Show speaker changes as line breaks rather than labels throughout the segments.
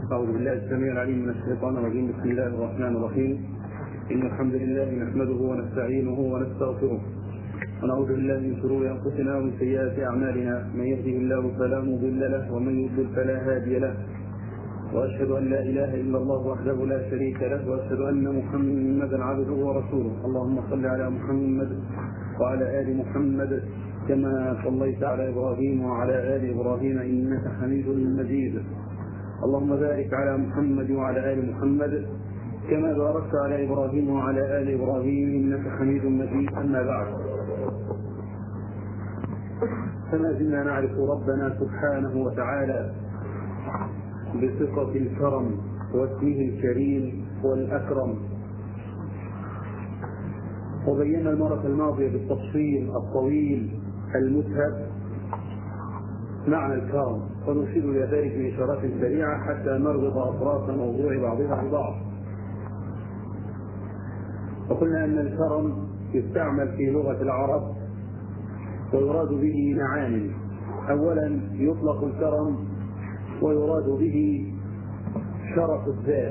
أعوذ بالله السميع العليم من الشيطان الرجيم. بسم الله الرحمن الرحيم. إن الحمد لله نحمده ونستعينه ونستغفره ونعوذ بالله من شرور أنفسنا ومن سيئات أعمالنا. من يهده الله فلا مضل له ومن يضلل فلا هادي له. وأشهد أن لا إله إلا الله وحده لا شريك له وأشهد أن محمدا عبده ورسوله. اللهم صل على محمد وعلى آل محمد كما صليت على إبراهيم وعلى آل إبراهيم إنك حميد مجيد. اللهم بارك على محمد وعلى آل محمد كما باركت على إبراهيم وعلى آل إبراهيم إنك حميد مجيد. أما بعد، فما زلنا نعرف ربنا سبحانه وتعالى بصفة الكرم واسمه الكريم والأكرم، وبينا المرة الماضية بالتفصيل الطويل المسهب معنى الكرم، ونشير إلى ذلك بإشارات سريعة حتى نربط أطراف موضوع بعضها ببعض. وقلنا أن الكرم يستعمل في لغة العرب ويراد به معاني. أولا يطلق الكرم ويراد به شرف الذات،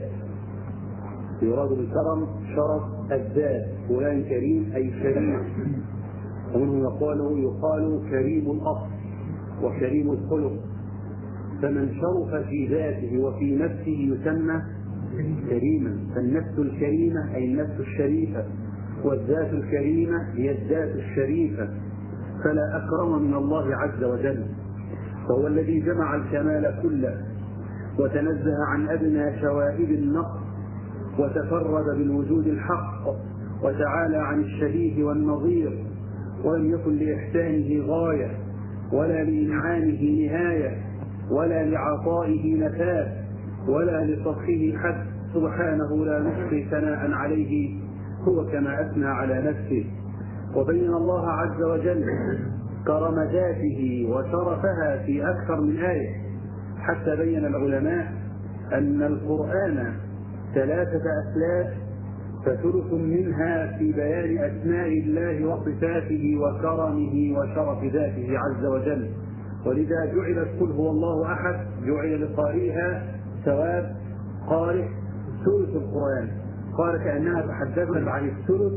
يراد بالكرم شرف الذات، فلان كريم أي شريف، ومنهم يقال كريم الأصل وكريم الخلق، فمن شرف في ذاته وفي نفسه يسمى كريما. فالنفس الكريمة أي النفس الشريفة، والذات الكريمة هي الذات الشريفة، فلا أكرم من الله عز وجل، فهو الذي جمع الكمال كله وتنزه عن أدنى شوائب النقص وتفرد بالوجود الحق وتعالى عن الشبيه والنظير، ولم يكن لإحسانه غاية ولا لإنعامه نهاية ولا لعطائه نفاذ ولا لصفحه حد. سبحانه لا نحصي ثناء عليه هو كما أثنى على نفسه. وبين الله عز وجل كرم ذاته وشرفها في أكثر من آية، حتى بين العلماء أن القرآن 3 أثلاث، فثلث منها في بيان أسماء الله وصفاته وكرمه وشرف ذاته عز وجل، ولذا جعلت قل هو الله أحد جعل لقارئها ثواب قارئ ثلث القرآن. قال كأنها تحدثت عن الثلث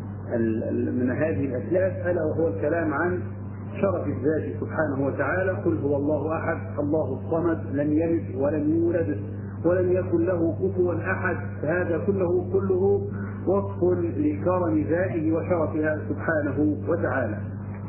من هذه الأثلاث، ألا وهو الكلام عن شرف الذات سبحانه وتعالى. قل هو الله أحد الله الصمد لم يلد ولم يولد ولم يكن له كفوا أحد، فهذا كله وصف لكرم ذاته وشرفها سبحانه وتعالى.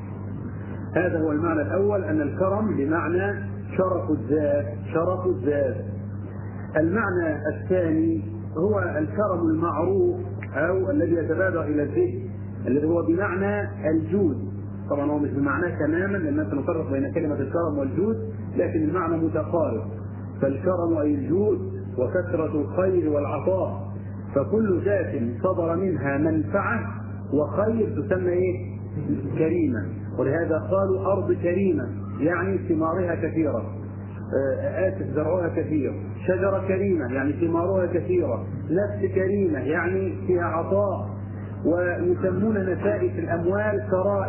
هذا هو المعنى الأول، أن الكرم بمعنى شرف الذات. المعنى الثاني هو الكرم المعروف أو الذي يتبادر إلى الذهن، الذي هو بمعنى الجود. طبعا هو مش بمعناه تماما، لأننا سنفرق بين كلمة الكرم والجود، لكن المعنى متقارب. فالكرم أي الجود وكثرة الخير والعطاء، فكل ذات صدر منها منفعة وخير تسمى كريمة. ولهذا قالوا أرض كريمة يعني ثمارها كثيرة، زرعها كثير. شجرة كريمة يعني ثمارها كثيرة. نفس كريمة يعني فيها عطاء. ويسمون نفائس الأموال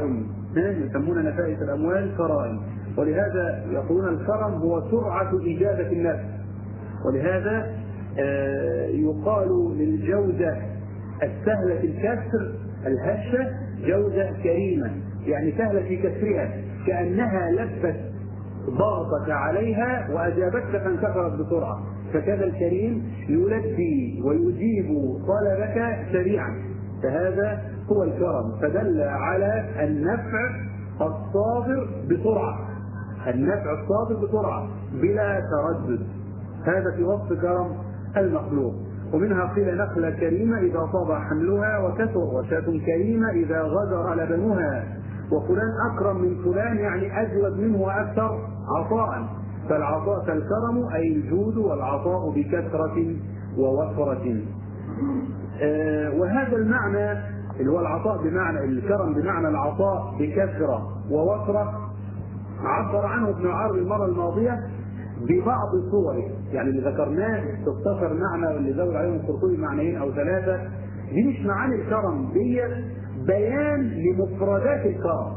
كرائم، ولهذا يقولون الكرم هو سرعة إجابة النفس. ولهذا يقال للجودة السهلة الكسر الهشة جودة كريمة، يعني سهلة في كسرها، كأنها لبت ضغطك عليها وأجابتك فانكسرت بسرعة. فكذا الكريم يلبي ويجيب طلبك سريعا، فهذا هو الكرم. فدل على النفع الصادر بسرعة بلا تردد. هذا في وصف كرم المخلوق. ومنها قيل نخلة كريمة إذا طاب حملها وكثر، وشاة كريمة إذا غدر لبنها، وفلان أكرم من فلان يعني أجود منه وأكثر عطاء. فالكرم أي الجود والعطاء بكثرة ووفرة. وهذا المعنى اللي هو العطاء بمعنى الكرم بمعنى العطاء بكثرة ووفرة عبر عنه ابن عربي المرة الماضية ببعض صوره، يعني اللي ذكرناه تختصر معنى واللي زود عليهم القرطبي معنيين أو 3. دي مش معاني الكرم، دي بيان لمفردات الكرم.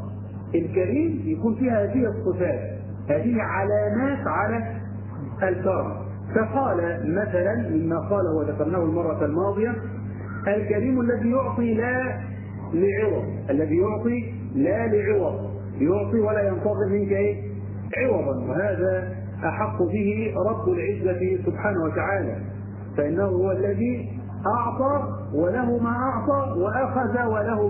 الكريم يكون فيها هذه الصفات، هذه علامات على الكرم. فقال مثلا مما قاله وذكرناه المرة الماضية: الكريم الذي يعطي لا لعوض، الذي يعطي لا لعوض، يعطي ولا ينتظر منك عوضا، وهذا أحق به رب العزة سبحانه وتعالى، فإنه هو الذي أعطى وله ما أعطى، وأخذ وله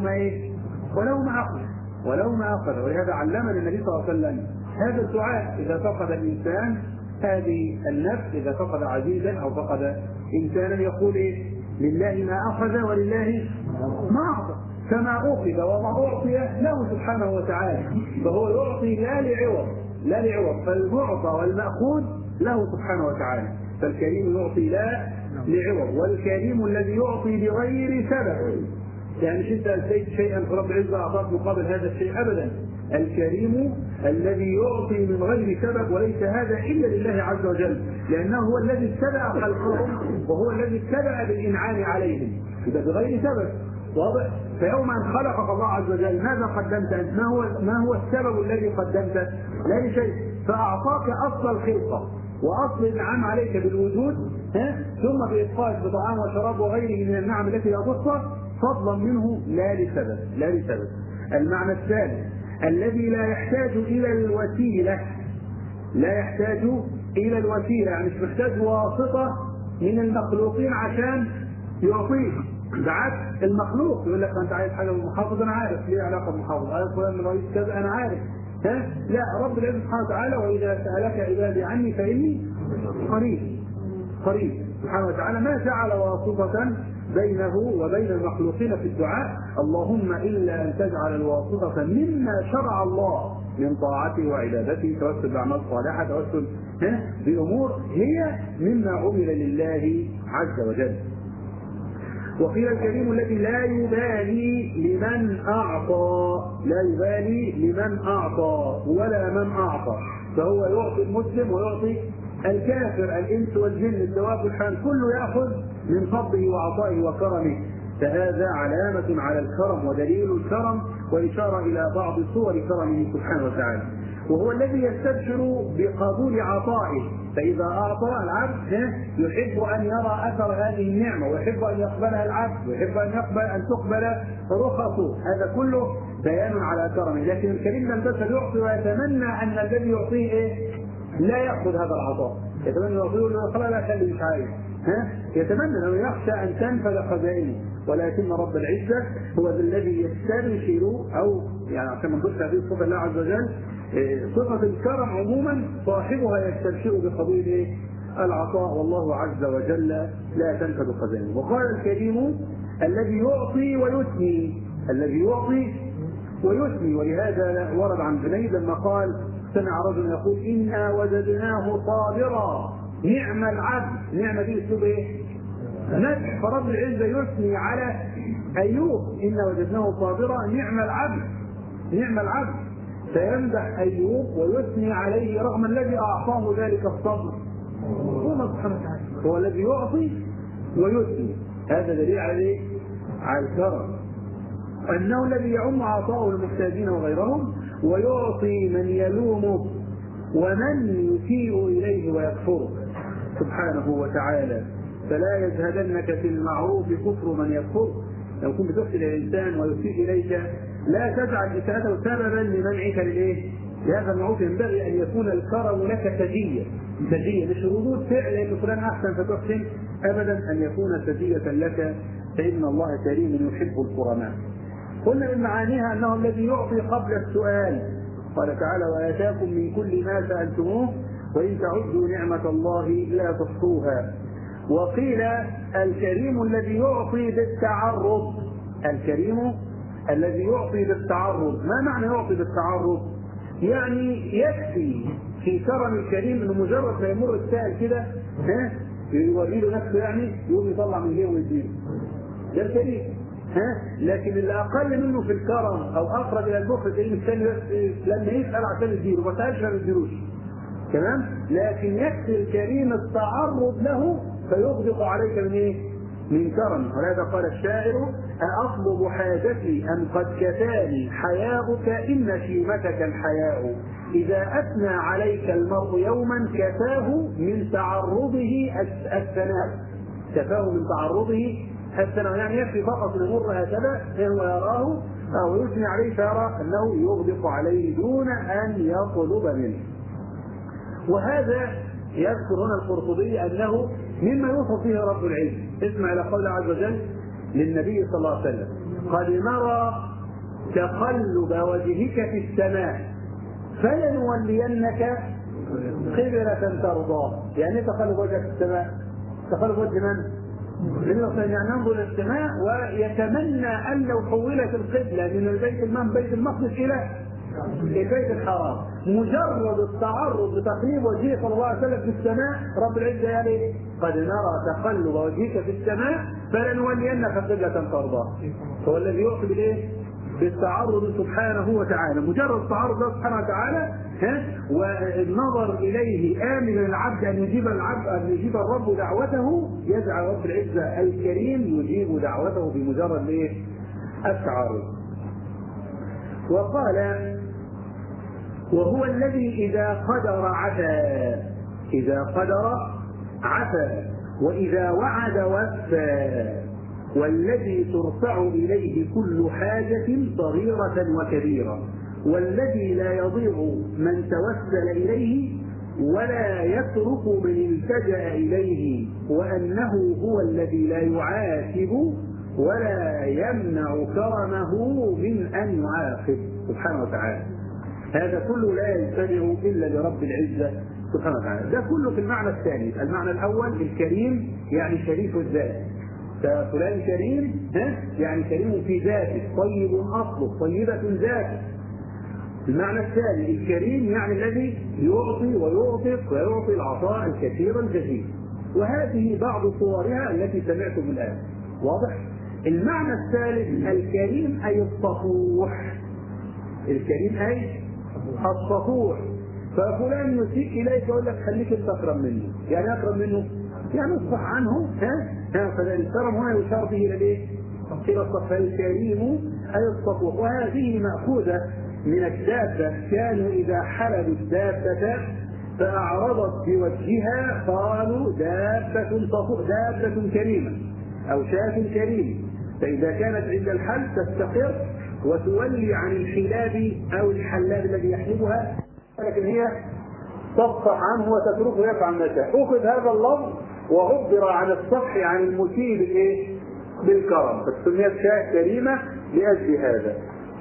ما أخذ. ولهذا علمنا النبي صلى الله عليه وسلم هذا الدعاء إذا فقد الإنسان هذه النفس، إذا فقد عزيزا أو فقد إنسانا، يقول لله ما أخذ ولله ما أعطى، فما أخذ وما أعطي له سبحانه وتعالى، فهو يعطي لا لعوض، فالمعطى والمأخوذ له سبحانه وتعالى. فالكريم يعطي لا لعوض، والكريم الذي يعطي بغير سبب، يعني مش انت اتيت شيئا فرب العزه اعطاك مقابل هذا الشيء ابدا. الكريم الذي يعطي من غير سبب، وليس هذا الا لله عز وجل، لانه هو الذي ابتدأ خلقهم وهو الذي ابتدأ بالانعام عليهم، اذا بغير سبب. واضح؟ فيوم ان خلقك الله عز وجل ماذا قدمت انت؟ ما هو السبب الذي قدمته؟ لا شيء، فاعطاك اصل الخلقه واصل الانعام عليك بالوجود، ثم بإبقائك بطعام وشراب وغيره من النعم التي لا تحصى، فضلا منه لا لسبب. المعنى الثالث: الذي لا يحتاج إلى الوسيلة، يعني مش محتاج واسطة من المخلوقين عشان يعطيك. بعكس المخلوق يقول لك: انت عايز حاجه من المحافظ، انا عارف ليه علاقه بالمحافظ، عايز فلان من رئيس كذا، انا عارف. لا، رب العزة سبحانه وتعالى: وإذا سألك عبادي عني فإني قريب سبحانه وتعالى، ما جعل واسطة بينه وبين المخلوقين في الدعاء، اللهم إلا أن تجعل الواسطة مما شرع الله من طاعته وعبادته، توسل بأعمال صالحة، توسل بأمور هي مما عمل لله عز وجل. وقيل: الكريم الذي لا يبالي لمن أعطى ولا من أعطى، فهو يعطي المسلم ويعطي الكافر، الإنس والجن، الدواب والحيوان، كله يأخذ من فضله وعطائه وكرمه. فهذا علامة على الكرم ودليل الكرم وإشارة إلى بعض صور كرمه سبحانه وتعالى. وهو الذي يستبشر بقبول عطائه، فإذا أعطى العبد يحب أن يرى أثر هذه النعمة، ويحب أن يقبلها العبد، ويحب أن تقبل رخصه، هذا كله بيان على كرمه. لكن الكريم لم يزل يعطي ويتمنى أن الذي يعطيه لا يأخذ هذا العطاء، يتمنى يعطيه خلاص لا خلي مش عايز، يتمنى أنه يخشى أن تنفذ خزائنه، ولكن رب العزة هو الذي يستبشر، أو يعني عشان ما نقولش هذه صفة الله عز وجل، صفة الكرم عموما صاحبها يستبشر بقبول العطاء، والله عز وجل لا تنفذ خزائنه. وقال: الكريم الذي يعطي ويثني، ولهذا ورد عن جنيد لما قال: سمع رجل يقول: إنا وجدناه صابرا نعم العبد. نعم دي اسلوب مدح، فرب العزة يثني على أيوب: إنا وجدناه صابرا نعم العبد، فيمدح أيوب ويثني عليه رغم الذي أعطاه ذلك الصبر. هو سبحانه وتعالى هو الذي يعطي ويثني، هذا دليل على الكرم، أنه الذي يعم عطاءه المحتاجين وغيرهم، ويعطي من يلومه ومن يسيء إليه ويكفره سبحانه وتعالى. فلا يزهدنك في المعروف كفر من يكفره. لو كنت تحسن الإنسان ويسيء إليك لا تجعل إساءته سببا لمنعك لهذا المعروف. ينبغي أن يكون الكرم لك سجية، مش ردود فعل لأن فلان أحسن فتحسن، أبدا أن يكون سجية لك، فإن الله كريم يحب الكرماء. قلنا من معانيها أنه الذي يعطي قبل السؤال، قال تعالى: وآتاكم من كل ما سألتموه وإن تعدوا نعمة الله لا تحصوها. وقيل: الكريم الذي يعطي بالتعرض. ما معنى يعطي بالتعرض؟ يعني يكفي في كرم الكريم انه مجرد ما يمر السائل كده يوري له نفسه، يعني يقوم يطلع من جيبه ويديله، ده الكريم. لكن اللي اقل منه في الكرم او اقرب الى البخل زي الانسان لما يسال عشان يديله، ما سالش ما يديلوش، تمام؟ لكن يكفي الكريم التعرض له فيغدق عليك من كرم. ولهذا قال الشاعر: أأطلب حاجتي أم قد كفاني حياؤك إن شيمتك الحياء. إذا أثنى عليك المرء يوما كفاه من تعرضه الثناء. كفاه من تعرضه الثناء، يعني يكفي فقط أن يمر هكذا هو يراه أو يثني عليه فيرى أنه يغدق عليه دون أن يطلب منه. وهذا يذكر هنا القرطبي أنه مما يوصف به رب العزة. اسمع إلى قول عز وجل للنبي صلى الله عليه وسلم: قد نرى تقلب وجهك في السماء فلنولينك قبلة ترضاها. يعني تقلب وجهك في السماء؟ تقلب وجه من؟ يعني ينظر الى السماء ويتمنى ان لو حولت القبله من بيت المقدس الى البيت الحرام. مجرد التعرض لتقليب وجهه صلى الله عليه وسلم في السماء رب العزه يعني: قد نرى تقلب وجهك في السماء فلنولينك قبلة ترضاها. هو الذي يعطي بالايه؟ بالتعرض سبحانه وتعالى. مجرد التعرض له سبحانه وتعالى والنظر اليه امن العبد ان يجيب الرب دعوته، يجعل رب العزه الكريم يجيب دعوته بمجرد التعرض. وقال: وهو الذي إذا قدر عفا وإذا وعد وفى، والذي ترفع إليه كل حاجة صغيرة وكبيرة، والذي لا يضيع من توسل إليه ولا يترك من التجأ إليه، وأنه هو الذي لا يعاتب ولا يمنع كرمه من أن يعاقب سبحانه وتعالى. هذا كله لا يجتمع إلا لرب العزة سبحانه وتعالى. ده كله في المعنى الثاني. المعنى الأول الكريم يعني شريف الذات، فلان كريم يعني كريم في ذاته، طيب أصله، طيبة ذاته. المعنى الثاني الكريم يعني الذي يعطي ويعطي العطاء الكثير الجزيل. وهذه بعض صورها التي سمعتم الآن. واضح؟ المعنى الثالث الكريم أي الصفوح. الكريم أي الصفوح. ففلان يسيء إليك يقول لك خليك انت أكرم منه. يعني أكرم منه يعني اصفح عنه. فالكرم هنا يشار به إلى الصفح. الكريم أي الصفوح. وهذه مأخوذة من الدابة. كانوا إذا حلبوا الدابة فأعرضت بوجهها قالوا دابة صفوح، دابة كريمة أو شاة كريمة. فإذا كانت عند الحلب تستقر وتولي عن الحلاب أو الحلاب الذي يحلبها، لكن هي تصفح عنه وتتركه يفعل ما شاء. أخذ هذا اللفظ وعبر عن الصفح عن المسيء بالكرم، فسميت شاة كريمة لأجل هذا.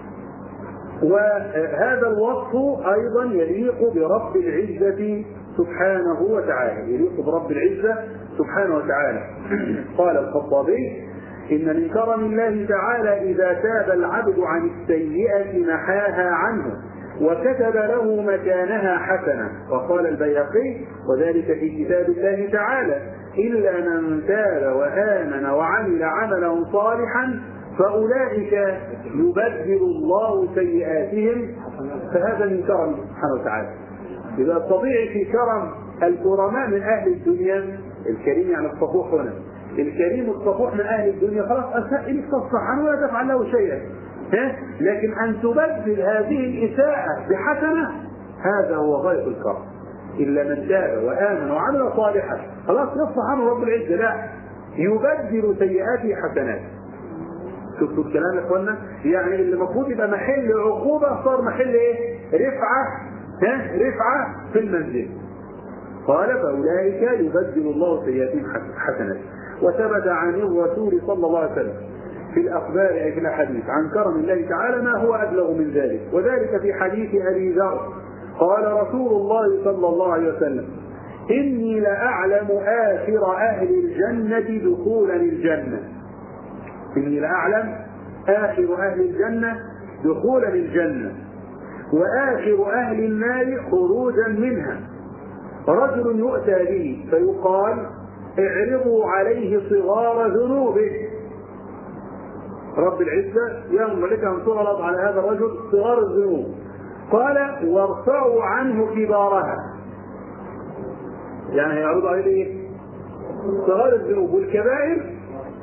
وهذا الوصف أيضا يليق برب العزة سبحانه وتعالى، يليق برب العزة سبحانه وتعالى. قال الخطابي: إن من كرم الله تعالى إذا تاب العبد عن السيئة محاها عنه وكتب له مكانها حسنة. وقال البيهقي: وذلك في كتاب الله تعالى: إلا من تاب وآمن وعمل عملا صالحا فأولئك يبدل الله سيئاتهم. فهذا من كرم سبحانه وتعالى. إذا الطبيعي في كرم الكرماء من أهل الدنيا، الكريم يعني الصفوح هنا، الكريم الصفوح من أهل الدنيا، خلاص أساء إليك تصفح عنه ولا تفعل له شيئا. لكن أن تبدل هذه الإساءة بحسنة هذا هو غاية الكرم. إلا من تاب وآمن وعمل صالحا، خلاص يصفح عنه رب العزة، لا، يبدل سيئاته حسنات. شفتوا الكلام يا اخوانا؟ يعني اللي المفروض يبقى محل عقوبة صار محل رفعة في المنزل. قال: فأولئك يبدل الله سيئاتهم حسنات. وثبت عن الرسول صلى الله عليه وسلم في الأخبار أي في الأحاديث عن كرم الله تعالى ما هو أبلغ من ذلك، وذلك في حديث أبي ذر قال رسول الله صلى الله عليه وسلم: إني لأعلم آخر أهل الجنة دخولا الجنة. إني لأعلم آخر أهل الجنة دخولا الجنة وآخر أهل النار خروجا منها. رجل يؤتى به فيقال: اعرضوا عليه صغار ذنوبه. رب العزة يأمر لك أن تعرض على هذا الرجل صغار الذنوب. قال: وارفعوا عنه كبارها. يعني هيعرضوا عليه صغار الذنوب، والكبائر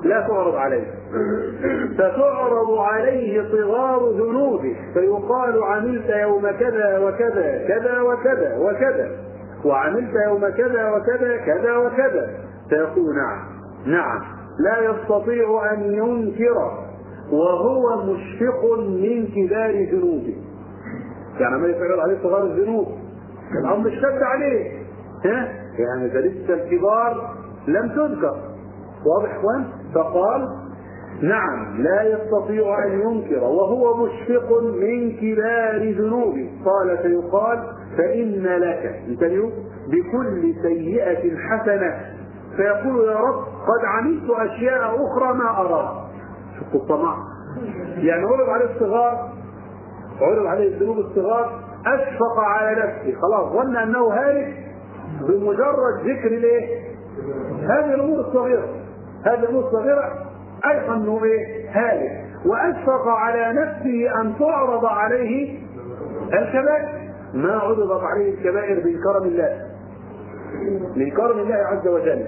لا تعرض عليه، فتعرض عليه صغار ذنوبه فيقال عملت يوم كذا وكذا كذا وكذا وكذا، وعملت يوم كذا وكذا كذا وكذا، فيقول نعم لا يستطيع أن ينكر وهو مشفق من كبار ذنوبه. يعني ما يتعرض عليه صغار الذنوب، الأمر اشتد عليه، يعني ده لسه الكبار لم تذكر، واضح اخوان؟ فقال نعم لا يستطيع أن ينكر وهو مشفق من كبار ذنوبه. قال فيقال فإن لك بكل سيئة حسنة، فيقول يا رب قد عملت أشياء أخرى ما أراها. شوفوا الطمع، يعني عرض عليه الصغار، عرض عليه الذنوب الصغار، أشفق على نفسه، خلاص ظن أنه هالك بمجرد ذكر الايه؟ هذه الأمور الصغيرة، هذه الأمور الصغيرة أيضا أنه هالك، وأشفق على نفسه أن تعرض عليه الكبائر. ما عرضت عليه الكبائر من كرم الله، من كرم الله عز وجل.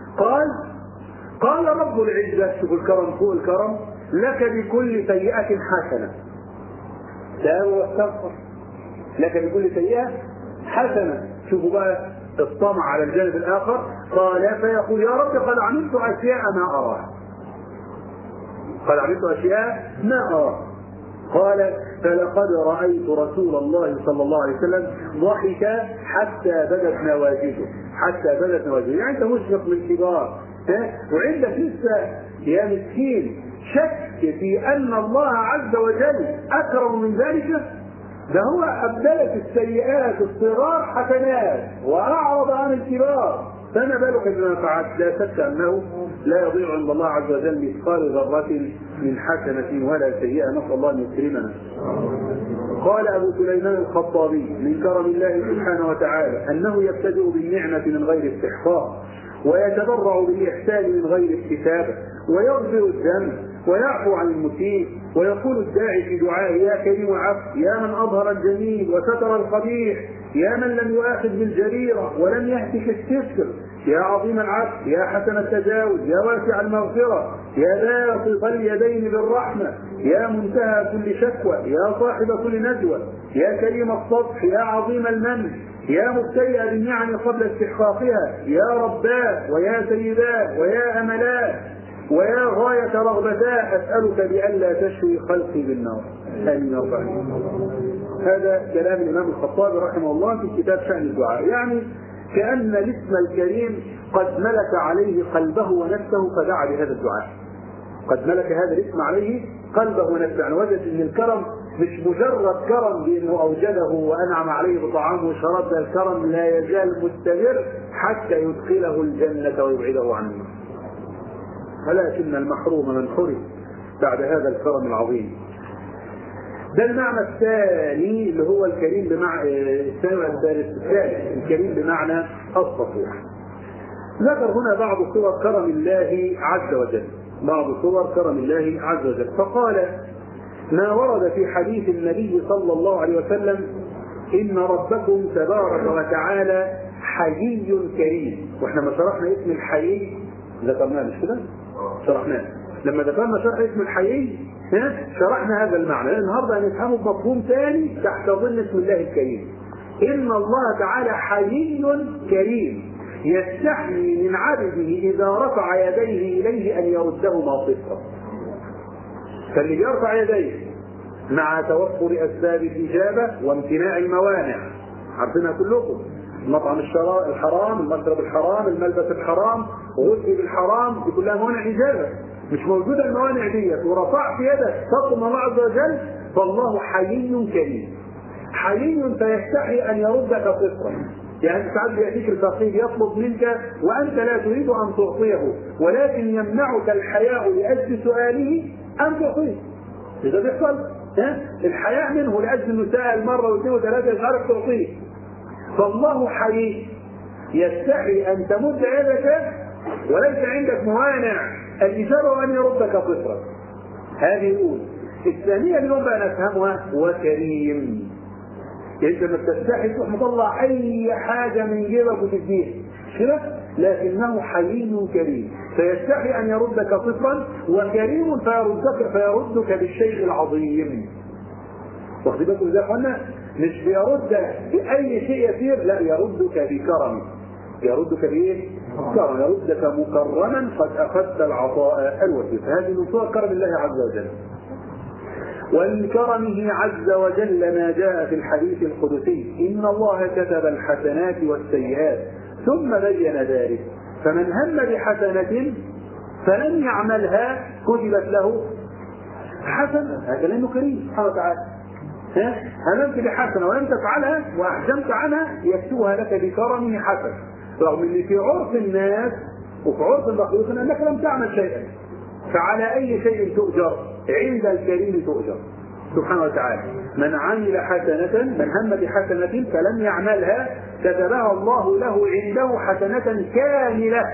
قال رب العزة، شوف الكرم فوق الكرم، لك بكل سيئة حسنة. تاب واستغفر، لك بكل سيئة حسنة. شوفوا بقى الطمع على الجانب الآخر، قال فيقول يا رب قد عملت أشياء ما أراها، قد عملت أشياء ما أراها. قال فلقد رأيت رسول الله صلى الله عليه وسلم ضحك حتى بدت نواجذه، حتى بدت نواجذه، يعني أنت مشفق من كبار، وعندك لسه يا مسكين شك في أن الله عز وجل أكرم من ذلك. ده هو أبدلت السيئات الصغار حسنات وأعرض عن الكبار، فما بالك بما فعلت؟ لا شك أنه لا يضيع عند الله عز وجل مثقال ذرة من حسنة ولا سيئة، نسأل الله أن يكرمنا. قال أبو سليمان الخطابي من كرم الله سبحانه وتعالى أنه يبتدئ بالنعمة من غير استحقاق، ويتبرع بالإحسان من غير اكتساب، ويغفر الذنب ويعفو عن المسيء، ويقول الداعي في دعائه يا كريم العفو، يا من أظهر الجميل وستر القبيح، يا من لم يؤاخذ بالجريرة ولم يهتك الستر، يا عظيم العفو، يا حسن التجاوز، يا واسع المغفرة، يا باسط اليدين بالرحمة، يا منتهى كل شكوى، يا صاحب كل نجوى، يا كريم الصفح، يا عظيم المن، يا مبتدئ بالنعم قبل استحقاقها، يا رباه ويا سيداه ويا أملاه ويا غاية رغبتاه، أسألك بألا تشوي خلقي بالنار. آمين رب العالمين. هذا كلام الإمام الخطابي رحمه الله في كتاب شأن الدعاء. يعني كأن الاسم الكريم قد ملك عليه قلبه ونفسه فدعا بهذا الدعاء، قد ملك هذا الاسم عليه قلبه ونفسه. يعني وجد أن الكرم مش مجرد كرم بأنه أوجده وأنعم عليه بطعامه وشراب، ده الكرم لا يزال مستمر حتى يدخله الجنة ويبعده عن النار. ولكن المحروم من حرم بعد هذا الكرم العظيم. ده المعنى الثاني اللي هو الكريم بمعنى الثالث الكريم بمعنى الصفوح. ذكر هنا بعض صور كرم الله عز وجل، بعض صور كرم الله عز وجل، فقال ما ورد في حديث النبي صلى الله عليه وسلم إن ربكم تبارك وتعالى حيي كريم. واحنا ما شرحنا اسم الحيي ذكرناه مش كده؟ شرحناه لما ذكرنا شرح اسم الحيي، شرحنا هذا المعنى. النهارده هنفهمه بمفهوم ثاني تحت ظل اسم الله الكريم. إن الله تعالى حيي كريم يستحيي من عبده إذا رفع يديه إليه أن يردهما صفرا. فاللي يرفع يديه مع توفر أسباب الإجابة وامتناع الموانع، عارفينها كلكم، المطعم الحرام، المشرب الحرام، الملبس الحرام، غسل بالحرام، دي كلها موانع إجابة. مش موجودة الموانع ديت ورفعت يدك تطلب الله عز وجل، فالله حيي كريم. حيي فيستحي أن يردك صفرا. يعني ساعات بيأتيك الفقير يطلب منك وأنت لا تريد أن تعطيه، ولكن يمنعك الحياء لأجل سؤاله أن تعطيه. إذا بيحصل الحياء منه لأجل أنه سأل مرة واثنين وثلاثة مش عارف تعطيه. فالله حيي يستحي أن تمد يدك وليس عندك موانع الإجابة وأن يردك صفرا. هذه الأولى. الثانية اليوم بقى نفهمها وكريم. انت لما بتستحي تروح مطلع اي حاجه من جيبك وتديها كده، لكنه حليم كريم، فيستحي أن يردك صفرا، وكريم فيردك بالشيء العظيم. واخد بالكم ازاي يا اخوانا؟ مش بيردك بأي شيء يسير، لا، يردك بكرم. يردك بايه؟ كرم، يردك مكرما قد أخذت العطاء الوفير. هذه من صور كرم الله عز وجل. ومن كرمه عز وجل ما جاء في الحديث القدسي: إن الله كتب الحسنات والسيئات ثم بين ذلك، فمن هم بحسنة فلم يعملها كتبت له حسنة. هذا لأنه كريم سبحانه وتعالى. هممت بحسنة ولم تفعلها وأحجمت عنها، يكتبها لك بكرمه حسنة، رغم أن في عرف الناس وفي عرف المخلوقين أنك لم تعمل شيئا. فعلى أي شيء تؤجر؟ عند الكريم تؤجر سبحانه وتعالى. من عمل حسنة، من هم بحسنة فلم يعملها كتبها الله له عنده حسنة كاملة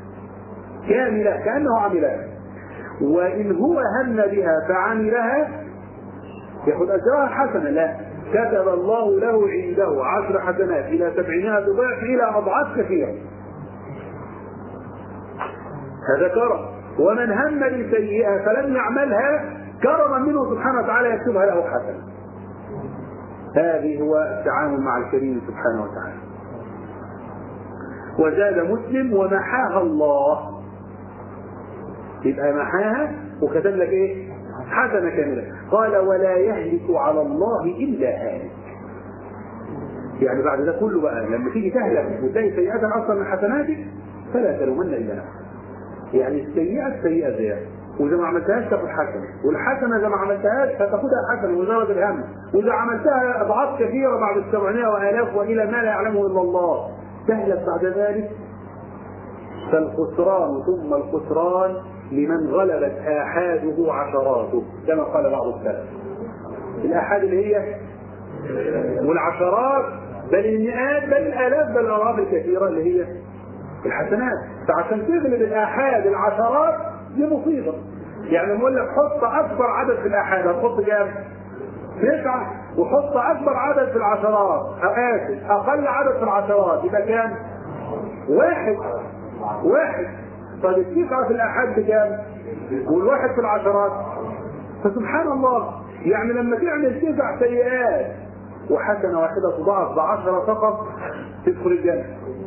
كأنه عملها. وإن هو هم بها فعملها يأخذ أجرها حسنة؟ لا، كتب الله له عنده 10 حسنات إلى 700 ضعف إلى أضعاف كثيرة. هذا كرم. ومن هم بسيئة فلم يعملها كرما منه سبحانه وتعالى يكتبها له حسنة. هذه هو التعامل مع الكريم سبحانه وتعالى. وزاد مسلم: ومحاها الله. يبقى محاها وكتب لك ايه؟ حسنة كاملة. قال: ولا يهلك على الله إلا هالك. يعني بعد ده كله بقى لما تيجي تهلك وتلاقي سيئات أصلا من حسناتك فلا تلومن إلا نفسك. يعني السيئة سيئة زيادة، وإذا ما عملتهاش تاخد حسنة، والحسنة إذا ما عملتهاش هتاخدها حسنة مجرد الهم، وإذا عملتها أضعاف كثيرة بعد 700 وآلاف وإلى ما لا يعلمه إلا الله تهلك بعد ذلك. فالخسران ثم الخسران لمن غلبت آحاده عشراته، كما قال بعض السلف. الآحاد اللي هي والعشرات، بل المئات، بل الآلاف، بل الأضعاف الكثيرة اللي هي الحسنات. فعشان تغلب الآحاد العشرات دي مصيبة. يعني نقول لك حط أكبر عدد في الآحاد، هتحط كام؟ 9. وحط أكبر عدد في العشرات، أقل عدد في العشرات يبقى كام؟ 1. طيب 9 في الآحاد بكام؟ والواحد في العشرات. فسبحان الله، يعني لما تعمل 9 سيئات وحسنة واحدة تضاعف ب10 فقط تدخل الجنة.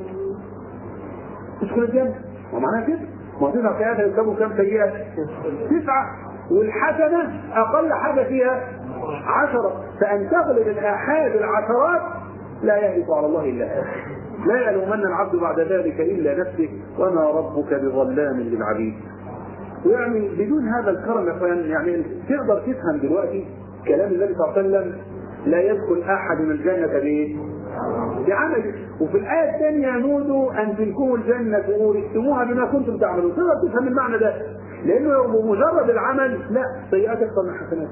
تدخل الجنة. ومعناها كده، ما 9 سيئات يكتبوا كام سيئة؟ 9. والحسنة أقل حاجة فيها 10. فأن تغلب الآحاد العشرات لا يهلك على الله إلا هذا. لا يلومن العبد بعد ذلك إلا نفسه وما ربك بظلام للعبيد. ويعني بدون هذا الكرم يا اخوان، يعني تقدر تفهم دلوقتي كلام النبي صلى الله عليه وسلم: لا يدخل أحد من الجنة بإيه؟ بعمله. وفي الآية الثانية: نودوا أن تلكموا الجنة ورثتموها بما كنتم تعملون. تقدر تفهم المعنى ده، لأنه بمجرد العمل لا، سيئات أكثر من حسنات.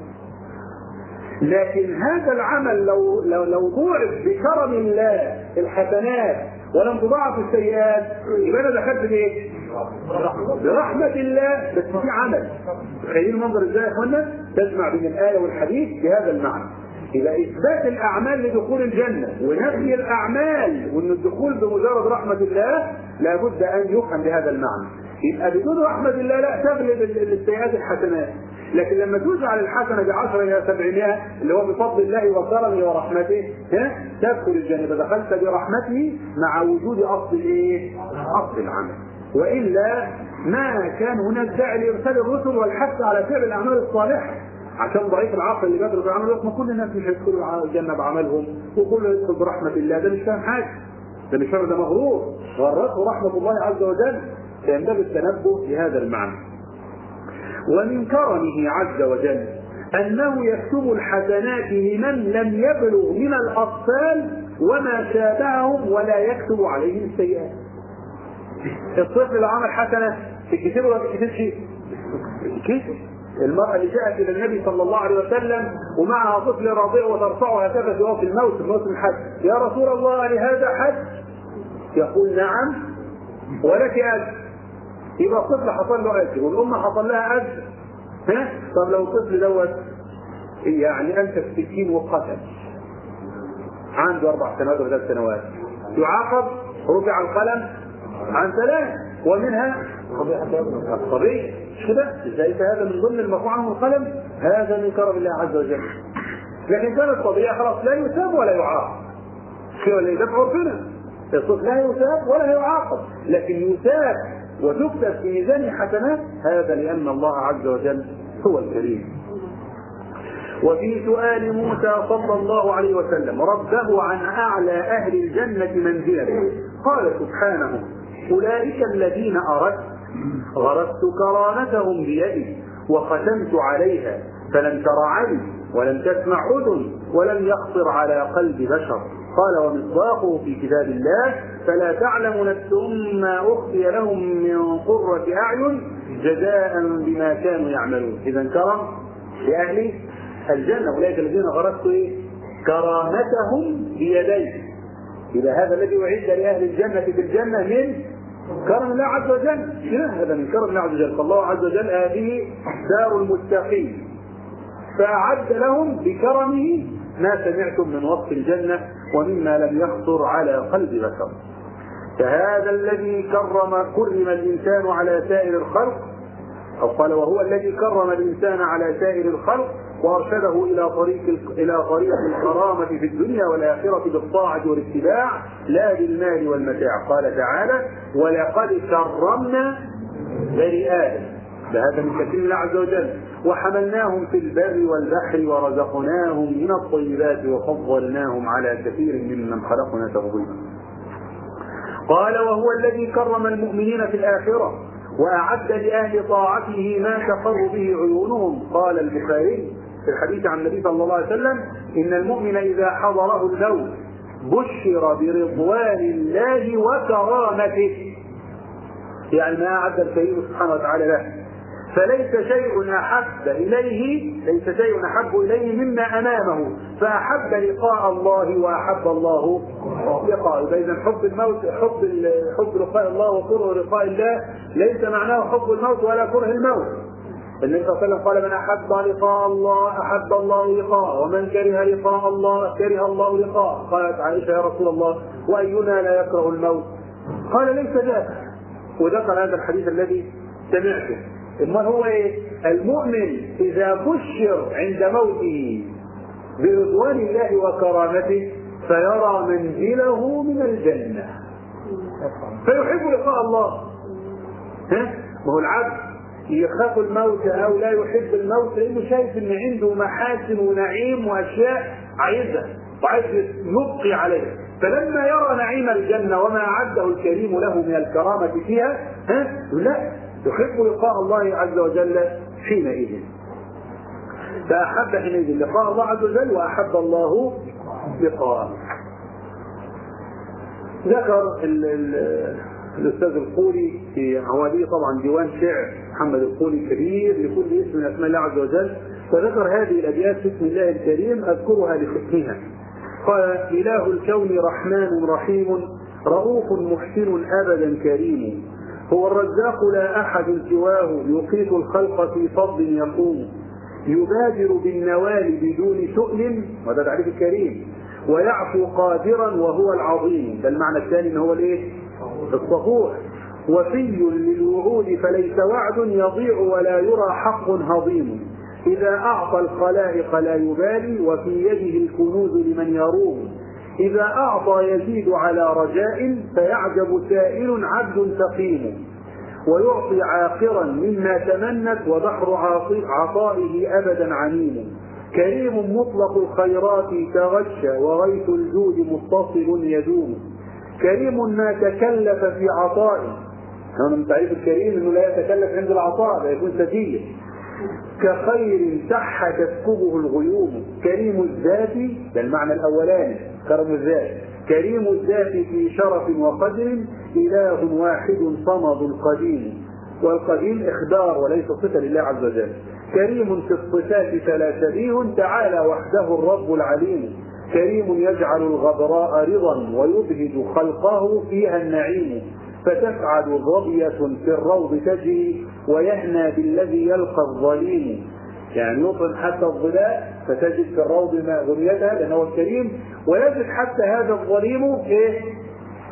لكن هذا العمل لو ضوعف بكرم الله الحسنات ولم تضاعف السيئات يبقى انا دخلت بايه؟ برحمة الله، بس في عمل. تخيلوا المنظر ازاي يا اخوانا؟ تجمع بين الآية والحديث بهذا المعنى. إذا إثبات الأعمال لدخول الجنة ونفي الأعمال وأن الدخول بمجرد رحمة الله لابد أن يفهم بهذا المعنى. يبقى بدون رحمة الله لا تغلب السيئات الحسنات، لكن لما تجعل الحسنة ب10 إلى 700 اللي هو بفضل الله وكرمه ورحمته تدخل الجنة. دخلت برحمته مع وجود أصل إيه؟ أصل العمل. وإلا ما كان هناك داعي لإرسال الرسل والحث على فعل الأعمال الصالحة، عشان ضعيف العقل اللي بيدرس العمل يقول ما كل الناس مش هيدخلوا الجنة بعملهم وكله يدخل برحمة الله. ده مش فاهم حاجة، ده مش فاهم، ده مغرور، غرته رحمة الله عز وجل. فينبغي التنبه لهذا المعنى. ومن كرمه عز وجل أنه يكتب الحسنات لمن لم يبلغ من الأطفال وما شابههم ولا يكتب عليهم السيئات. الطفل لو عمل حسنة تكتبه ولا تكتبش؟ كيف؟ المرأة اللي جاءت إلى النبي صلى الله عليه وسلم ومعها طفل رضيع وترفعه هكذا في وقت موسم الحج: يا رسول الله لهذا حج؟ يقول: نعم ولك أجر. يبقى الطفل حصل له أجر والأمة حصل لها أجر. طب لو الطفل دوت يعني أمسك سكين وقتل عنده 4 سنوات و3 سنوات يعاقب؟ رفع القلم؟ عن ثلاث، ومنها الصبي. مش كده؟ ليس هذا من ضمن المرفوع عنه القلم؟ هذا من كرم الله عز وجل. لكن كان الطبيعي خلاص لا يثاب ولا يعاقب. شو اللي يدفعوا فينا؟ الصوت لا يثاب ولا يعاقب، لكن يثاب وتكتب في ميزان حسنات، هذا لأن الله عز وجل هو الكريم. وفي سؤال موسى صلى الله عليه وسلم ربه عن أعلى أهل الجنة منزلة قال سبحانه أولئك الذين أردت غرست كرامتهم بيدي وختمت عليها فلم تر عين ولم تسمع أذن ولم يخطر على قلب بشر. قال ومصداقه في كتاب الله فلا تعلم نفس ما أخفي لهم من قرة أعين جزاء بما كانوا يعملون. إذا كرم لأهل الجنة أولئك الذين غرست كرامتهم بيدي. إذا هذا الذي أعد لأهل الجنة في الجنة من كرم الله عز وجل، هذا من كرم الله عز وجل. فالله عز وجل هذه دار المتقين فأعد لهم بكرمه ما سمعتم من وصف الجنة ومما لم يخطر على قلب بشر. فهذا الذي كرم الإنسان على سائر الخلق، أو قال وهو الذي كرم الإنسان على سائر الخلق وأرشده إلى طريق الكرامة في الدنيا والآخرة بالطاعة والاتباع لا بالمال والمتاع. قال تعالى ولقد كرمنا بني آدم، هذا من كرم الله عز وجل، وحملناهم في البر والبحر ورزقناهم من الطيبات وفضلناهم على كثير ممن خلقنا تفضيلا. قال وهو الذي كرم المؤمنين في الآخرة وأعد لأهل طاعته ما تقر به عيونهم. قال البخاري في الحديث عن النبي صلى الله عليه وسلم إن المؤمن إذا حضره الموت بشر برضوان الله وكرامته، يعني ما أعد الكريم سبحانه وتعالى له. فليس شيء أحب إليه مما أمامه، فأحب لقاء الله وأحب الله لقاءه. فإذا حب الموت حب لقاء الله وكره لقاء الله ليس معناه حب الموت ولا كره الموت. النبي صلى الله عليه وسلم قال من أحب لقاء الله أحب الله لقاءه ومن كره لقاء الله كره الله لقاءه. قالت عائشة يا رسول الله وأينا لا يكره الموت؟ قال ليس ذاك، وذكر هذا الحديث الذي سمعته. إما هو المؤمن إذا بشر عند موته برضوان الله وكرامته فيرى منزله من الجنة فيحب لقاء الله. ما هو العبد يخاف الموت أو لا يحب الموت لأنه شايف أن عنده محاسن ونعيم وأشياء عايزها وعايز يبقي عليها، فلما يرى نعيم الجنة وما أعده الكريم له من الكرامة فيها لا يحب لقاء الله عز وجل حينئذ. فأحب حينئذ لقاء الله عز وجل وأحب الله لقاءه. ذكر الأستاذ القولي في عواليه طبعا ديوان شعر محمد القولي كبير لكل اسم من أسماء الله عز وجل، فذكر هذه الأبيات في اسم الله الكريم أذكرها لحسنها. قال إله الكون رحمن رحيم رؤوف محسن أبدا كريم هو الرزاق لا أحد سواه يقيت الخلق في فضل يقوم يبادر بالنوال بدون سؤل، وهذا تعريف الكريم، ويعفو قادرا وهو العظيم. ده المعنى الثاني ان هو الصفوح. وفي للوعود فليس وعد يضيع ولا يرى حق هضيم إذا أعطى الخلائق لا يبالي وفي يده الكنوز لمن يروم إذا أعطى يزيد على رجاء فيعجب سائل عبد سقيم ويعطي عاقرا مما تمنت وبحر عطائه أبدا عميم كريم مطلق الخيرات تغشى وغيث الجود متصل يدوم كريم ما تكلف في عطائه. من تعريف الكريم انه لا يتكلف عند العطاء، لا يكون سجيا. كخير سح تسكبه الغيوم كريم الذات، ده المعنى الاولاني كرم الذات، كريم الذات في شرف وقدر اله واحد صمد قديم، والقديم اخبار وليس صفه لله عز وجل. كريم في الصفات فلا شبيه تعالى وحده الرب العليم كريم يجعل الغبراء رضا ويبهج خلقه فيها النعيم فتسعد ظبية في الروض تجري ويهنى بالذي يلقى الظليم، يعني يطعم حتى الظلاء فتجد في الروض ظليتها لأنه الكريم، ويجد حتى هذا الظليم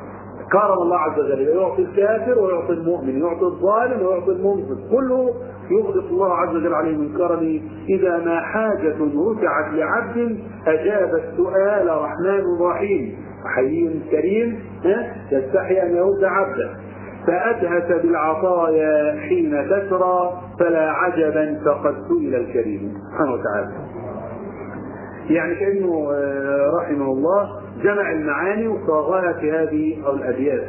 كرم الله عز وجل، يعطي الكافر ويعطي المؤمن، يعطي الظالم ويعطي المنصف، كله يغدق الله عز وجل عليه من كرمه. إذا ما حاجة رفعت لعبد أجاب السؤال رحمن رحيم، حي كريم يستحي أن يرد عبده، فأدهس بالعطايا حين تسرى، فلا عجبا فقد سئل الكريم سبحانه وتعالى. يعني كأنه رحمه الله جمع المعاني وصاغها في هذه الأبيات.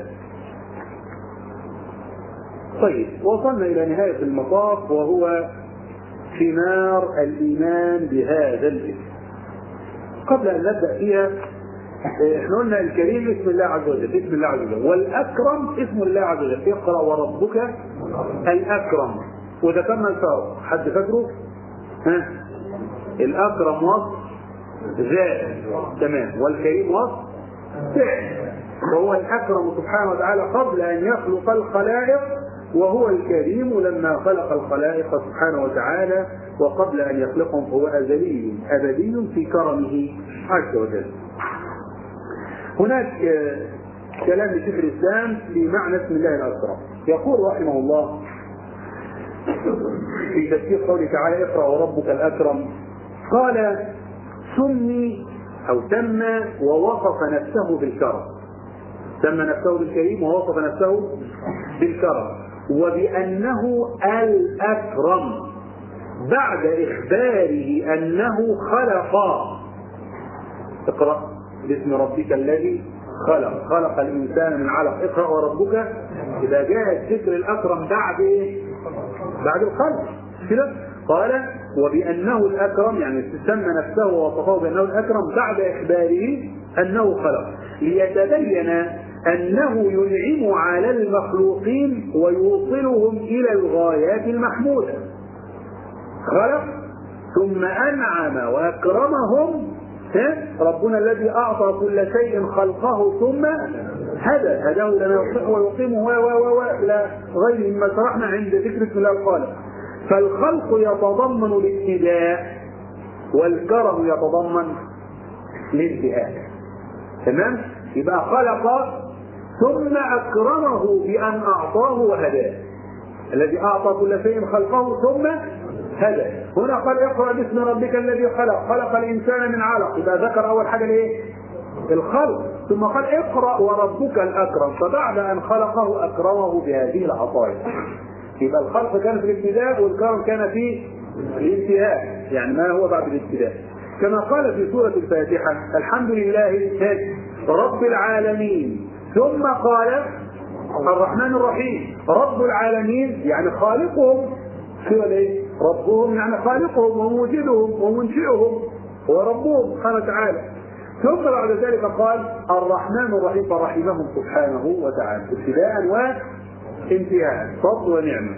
طيب، وصلنا إلى نهاية المطاف، وهو ثمار الإيمان بهذا الاسم. قبل أن نبدأ فيها، احنا قلنا الكريم اسم الله عز وجل، اسم الله عز وجل، والأكرم اسم الله عز وجل. اقرأ وربك الأكرم، وذكرنا الفرق، حد فاكره؟ الأكرم وصف ذات، تمام، والكريم وصف فعل. وهو الأكرم سبحانه وتعالى قبل أن يخلق الخلائق، وهو الكريم لما خلق الخلائق سبحانه وتعالى، وقبل أن يخلقهم هو أزلي أبدي في كرمه عز وجل. هناك كلام لشيخ الإسلام في معنى اسم الله الأكرم. يقول رحمه الله في تفسير قوله تعالى اقرأ وربك الأكرم، قال سمي أو سمى ووصف نفسه بالكرم، سمى نفسه بالكريم ووصف نفسه بالكرم، وبأنه الأكرم بعد إخباره أنه خلق. اقرأ باسم ربك الذي خلق، خلق الإنسان من علق، اقرأ وربك. إذا جاء ذكر الأكرم بعد الخلق كده، قال وبأنه الأكرم، يعني سمى نفسه ووصفه بأنه الأكرم بعد إخباره أنه خلق، ليتبين أنه ينعم على المخلوقين ويوصلهم إلى الغايات المحمودة. خلق ثم أنعم وأكرمهم، ربنا الذي أعطى كل شيء خلقه ثم هداه لما يصلحه ويقيمه إلى غير مما شرحنا عند ذكر اسم الله الخالق. فالخلق يتضمن الابتداء، والكرم يتضمن الانتهاء. تمام؟ يبقى خلق ثم أكرمه بأن أعطاه وهداه، الذي أعطى كل شيء خلقه ثم هداه. هنا قال اقرأ باسم ربك الذي خلق، خلق الإنسان من علق، يبقى ذكر أول حاجة الايه؟ الخلق، ثم قال اقرأ وربك الأكرم، فبعد أن خلقه أكرمه بهذه العطايا. يبقى الخلق كان في الابتداء والكرم كان في الانتهاء، يعني ما هو بعد الابتداء. كما قال في سورة الفاتحة الحمد لله رب العالمين، ثم قال الرحمن الرحيم. رب العالمين يعني خالقهم، سوى ايه؟ ربهم يعني خالقهم وموجدهم ومنشئهم، هو ربهم سبحانه وتعالى. ثم بعد ذلك قال الرحمن الرحيم، فرحمهم سبحانه وتعالى ابتداء وانتهاء، فضل ونعمه.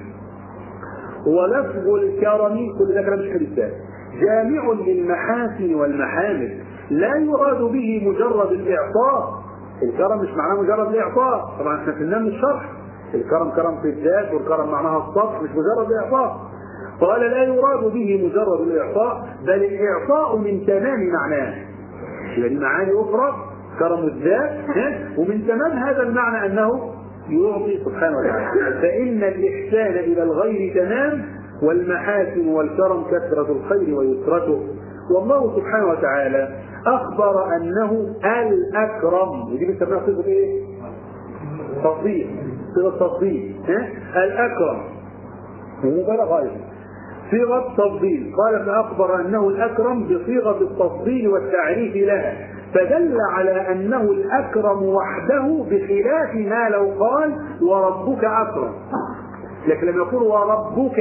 ولفظ الكرم، كل ده كلام الشيخ الإسلام، جامع للمحاسن والمحامد، لا يراد به مجرد الإعطاء. الكرم مش معناه مجرد الإعطاء، طبعا احنا في من الشرح الكرم كرم في الذات، والكرم معناها الصدق، مش مجرد الإعطاء. قال لا يراد به مجرد الإعطاء، بل الإعطاء من تمام معناه. يعني معاني أخرى كرم الذات، ومن تمام هذا المعنى أنه يعطي سبحانه وتعالى. فإن الإحسان إلى الغير تمام، والمحاسن والكرم كثرة الخير ويسرته. والله سبحانه وتعالى أخبر أنه الأكرم، ودي بنسميها صيغة إيه؟ تفضيل، صيغة تفضيل، الأكرم ومبالغة أيضا، صيغة تفضيل. قال فأخبر أنه الأكرم بصيغة التفضيل والتعريف لها، فدل على أنه الأكرم وحده، بخلاف ما لو قال وربك أكرم. لكن لما يقول وربك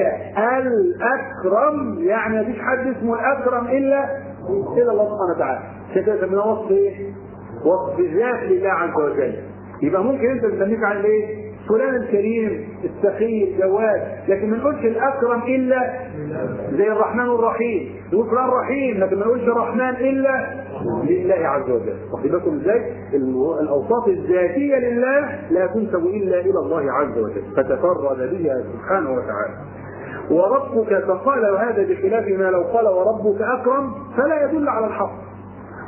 الأكرم يعني مفيش حد اسمه الأكرم إلا الله سبحانه وتعالى. كده من وصف إيه؟ وصف ذات لله عز وجل. يبقى ممكن أنت تسميك عن إيه؟ فلان الكريم السخي الجواد، لكن ما نقولش الأكرم إلا زي الرحمن الرحيم، نقول فلان رحيم، لكن ما نقولش الرحمن إلا لله عز وجل. واخد بالكم ازاي؟ الأوصاف الذاتية لله لا تنسب إلا إلى الله عز وجل، فتفرد بها سبحانه وتعالى. وربك فقال هذا بخلاف ما لو قال وربك أكرم، فلا يدل على الحق.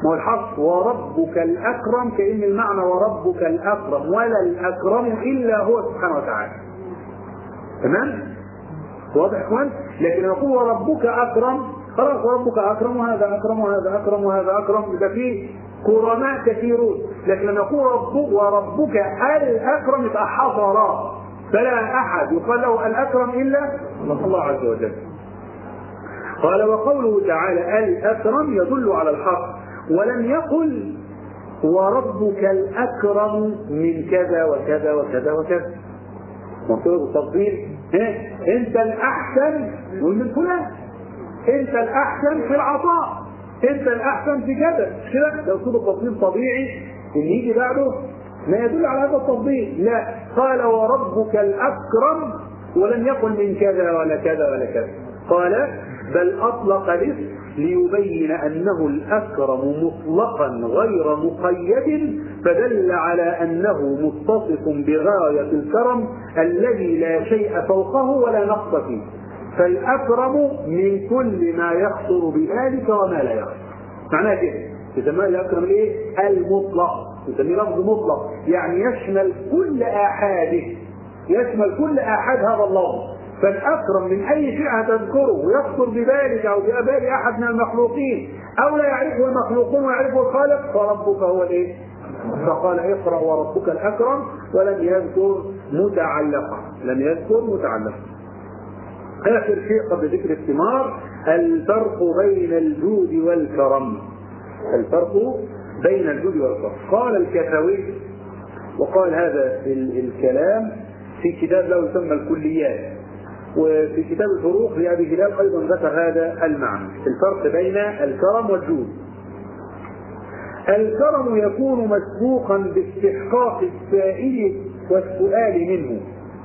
ما هو الحق وربك الأكرم كأن المعنى وربك الأكرم ولا الأكرم إلا هو سبحانه وتعالى. تمام؟ واضح يا اخوان؟ لكن لما يقول وربك أكرم خلاص وربك أكرم وهذا أكرم وهذا أكرم وهذا أكرم، يبقى فيه كرماء كثيرون. لكن لما يقول وربك الأكرم يبقى حصر، فلا أحد يقال له الأكرم إلا الله عز وجل. قال وقوله تعالى الأكرم يدل على الحق، ولم يقل وربك الأكرم من كذا وكذا وكذا وكذا. مطلوب التفضيل، أنت الأحسن من فلان، أنت الأحسن في العطاء، أنت الأحسن في كذا كده. لو صوب التفضيل طبيعي إن يجي بعده ما يدل على هذا التفضيل، لا، قال وربك الأكرم ولم يقل من كذا ولا كذا ولا كذا. قال بل أطلق الاسم ليبين أنه الأكرم مطلقا غير مقيد، فدل على أنه متصف بغاية الكرم الذي لا شيء فوقه ولا نقص فيه، فالأكرم من كل ما يخطر بذلك وما لا يخطر. معناه كده يسمى الأكرم الايه؟ المطلق، يسميه لفظ مطلق، يعني يشمل كل آحاده، يشمل كل آحاد هذا اللفظ. فالأكرم من أي شيء هتذكره ويخطر ببالك أو ببال أحد من المخلوقين أو لا يعرفه المخلوقون ويعرفه الخالق، فربك هو الإيه؟ فقال اقرأ وربك الأكرم ولم يذكر متعلقا، لم يذكر متعلقا. آخر شيء قبل ذكر الثمار الفرق بين الجود والكرم. الفرق بين الجود والكرم. قال الكفوي، وقال هذا الكلام في كتاب له يسمى الكليات، وفي كتاب الفروق لأبي هلال أيضا ذكر هذا المعنى، الفرق بين الكرم والجود. الكرم يكون مسبوقا باستحقاق السائل والسؤال منه،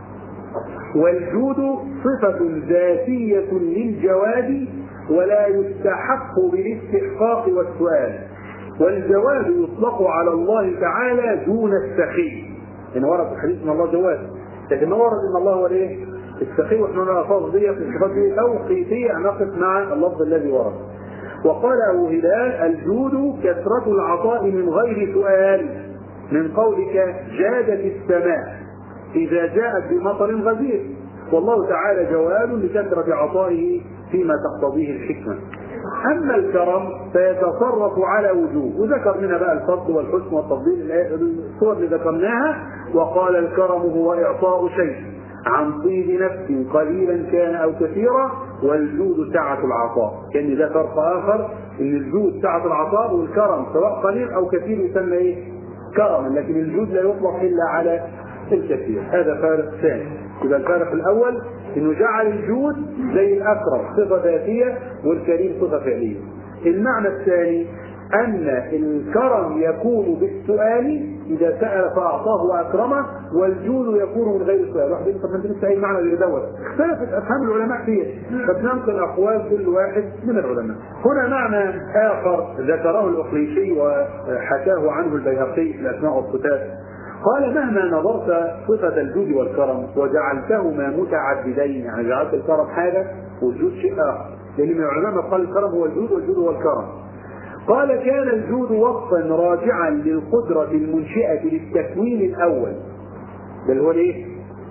والجود صفة ذاتية للجواد ولا يستحق بالاستحقاق والسؤال، والجواد يطلق على الله تعالى دون السخي. إن ورد في الحديث ان الله جواد، لكن ما ورد ان الله هو ايه؟ السخي، واحنا الالفاظ دي في الصفات دي توقيفيه نقف مع اللفظ الذي ورد. وقال ابو هلال الجود كثرة العطاء من غير سؤال، من قولك جادت السماء إذا جاءت بمطر غزير، والله تعالى جواد لكثرة عطائه فيما تقتضيه الحكمة. أما الكرم فيتصرف على وجوه، وذكر منها بقى الفضل والحسن والتفضيل الصور اللي ذكرناها. وقال الكرم هو إعطاء شيء عن طيب نفس قليلا كان أو كثيرا، والجود سعة العطاء. كان ده فرق آخر، إن الجود سعة العطاء، والكرم سواء قليل أو كثير يسمى إيه؟ كرما، لكن الجود لا يطلق إلا على الكثير. هذا فارق ثاني. يبقى الفارق الأول إنه جعل الجود زي الأكرم صفة ذاتية والكريم صفة فعلية. المعنى الثاني أن الكرم يكون بالسؤال، إذا سأل فأعطاه وأكرمه، والجود يكون من غير سؤال. واحد يقول طب ما أنت لسه أي معنى اللي دوت، اختلفت أفهام العلماء فيه، فبننقل أقوال كل واحد من العلماء. هنا معنى آخر ذكره الأخليشي وحكاه عنه البيهقي في الأسماء والصفات. قال مهما نظرت صفة الجود والكرم وجعلتهما متعددين، يعني جعلت الكرم حاجة والجود شيء آخر، لأن من العلماء قال الكرم هو الجود والجود هو الكرم. قال كان الجود وصفا راجعا للقدرة المنشئة للتكوين الأول، بل هو الايه؟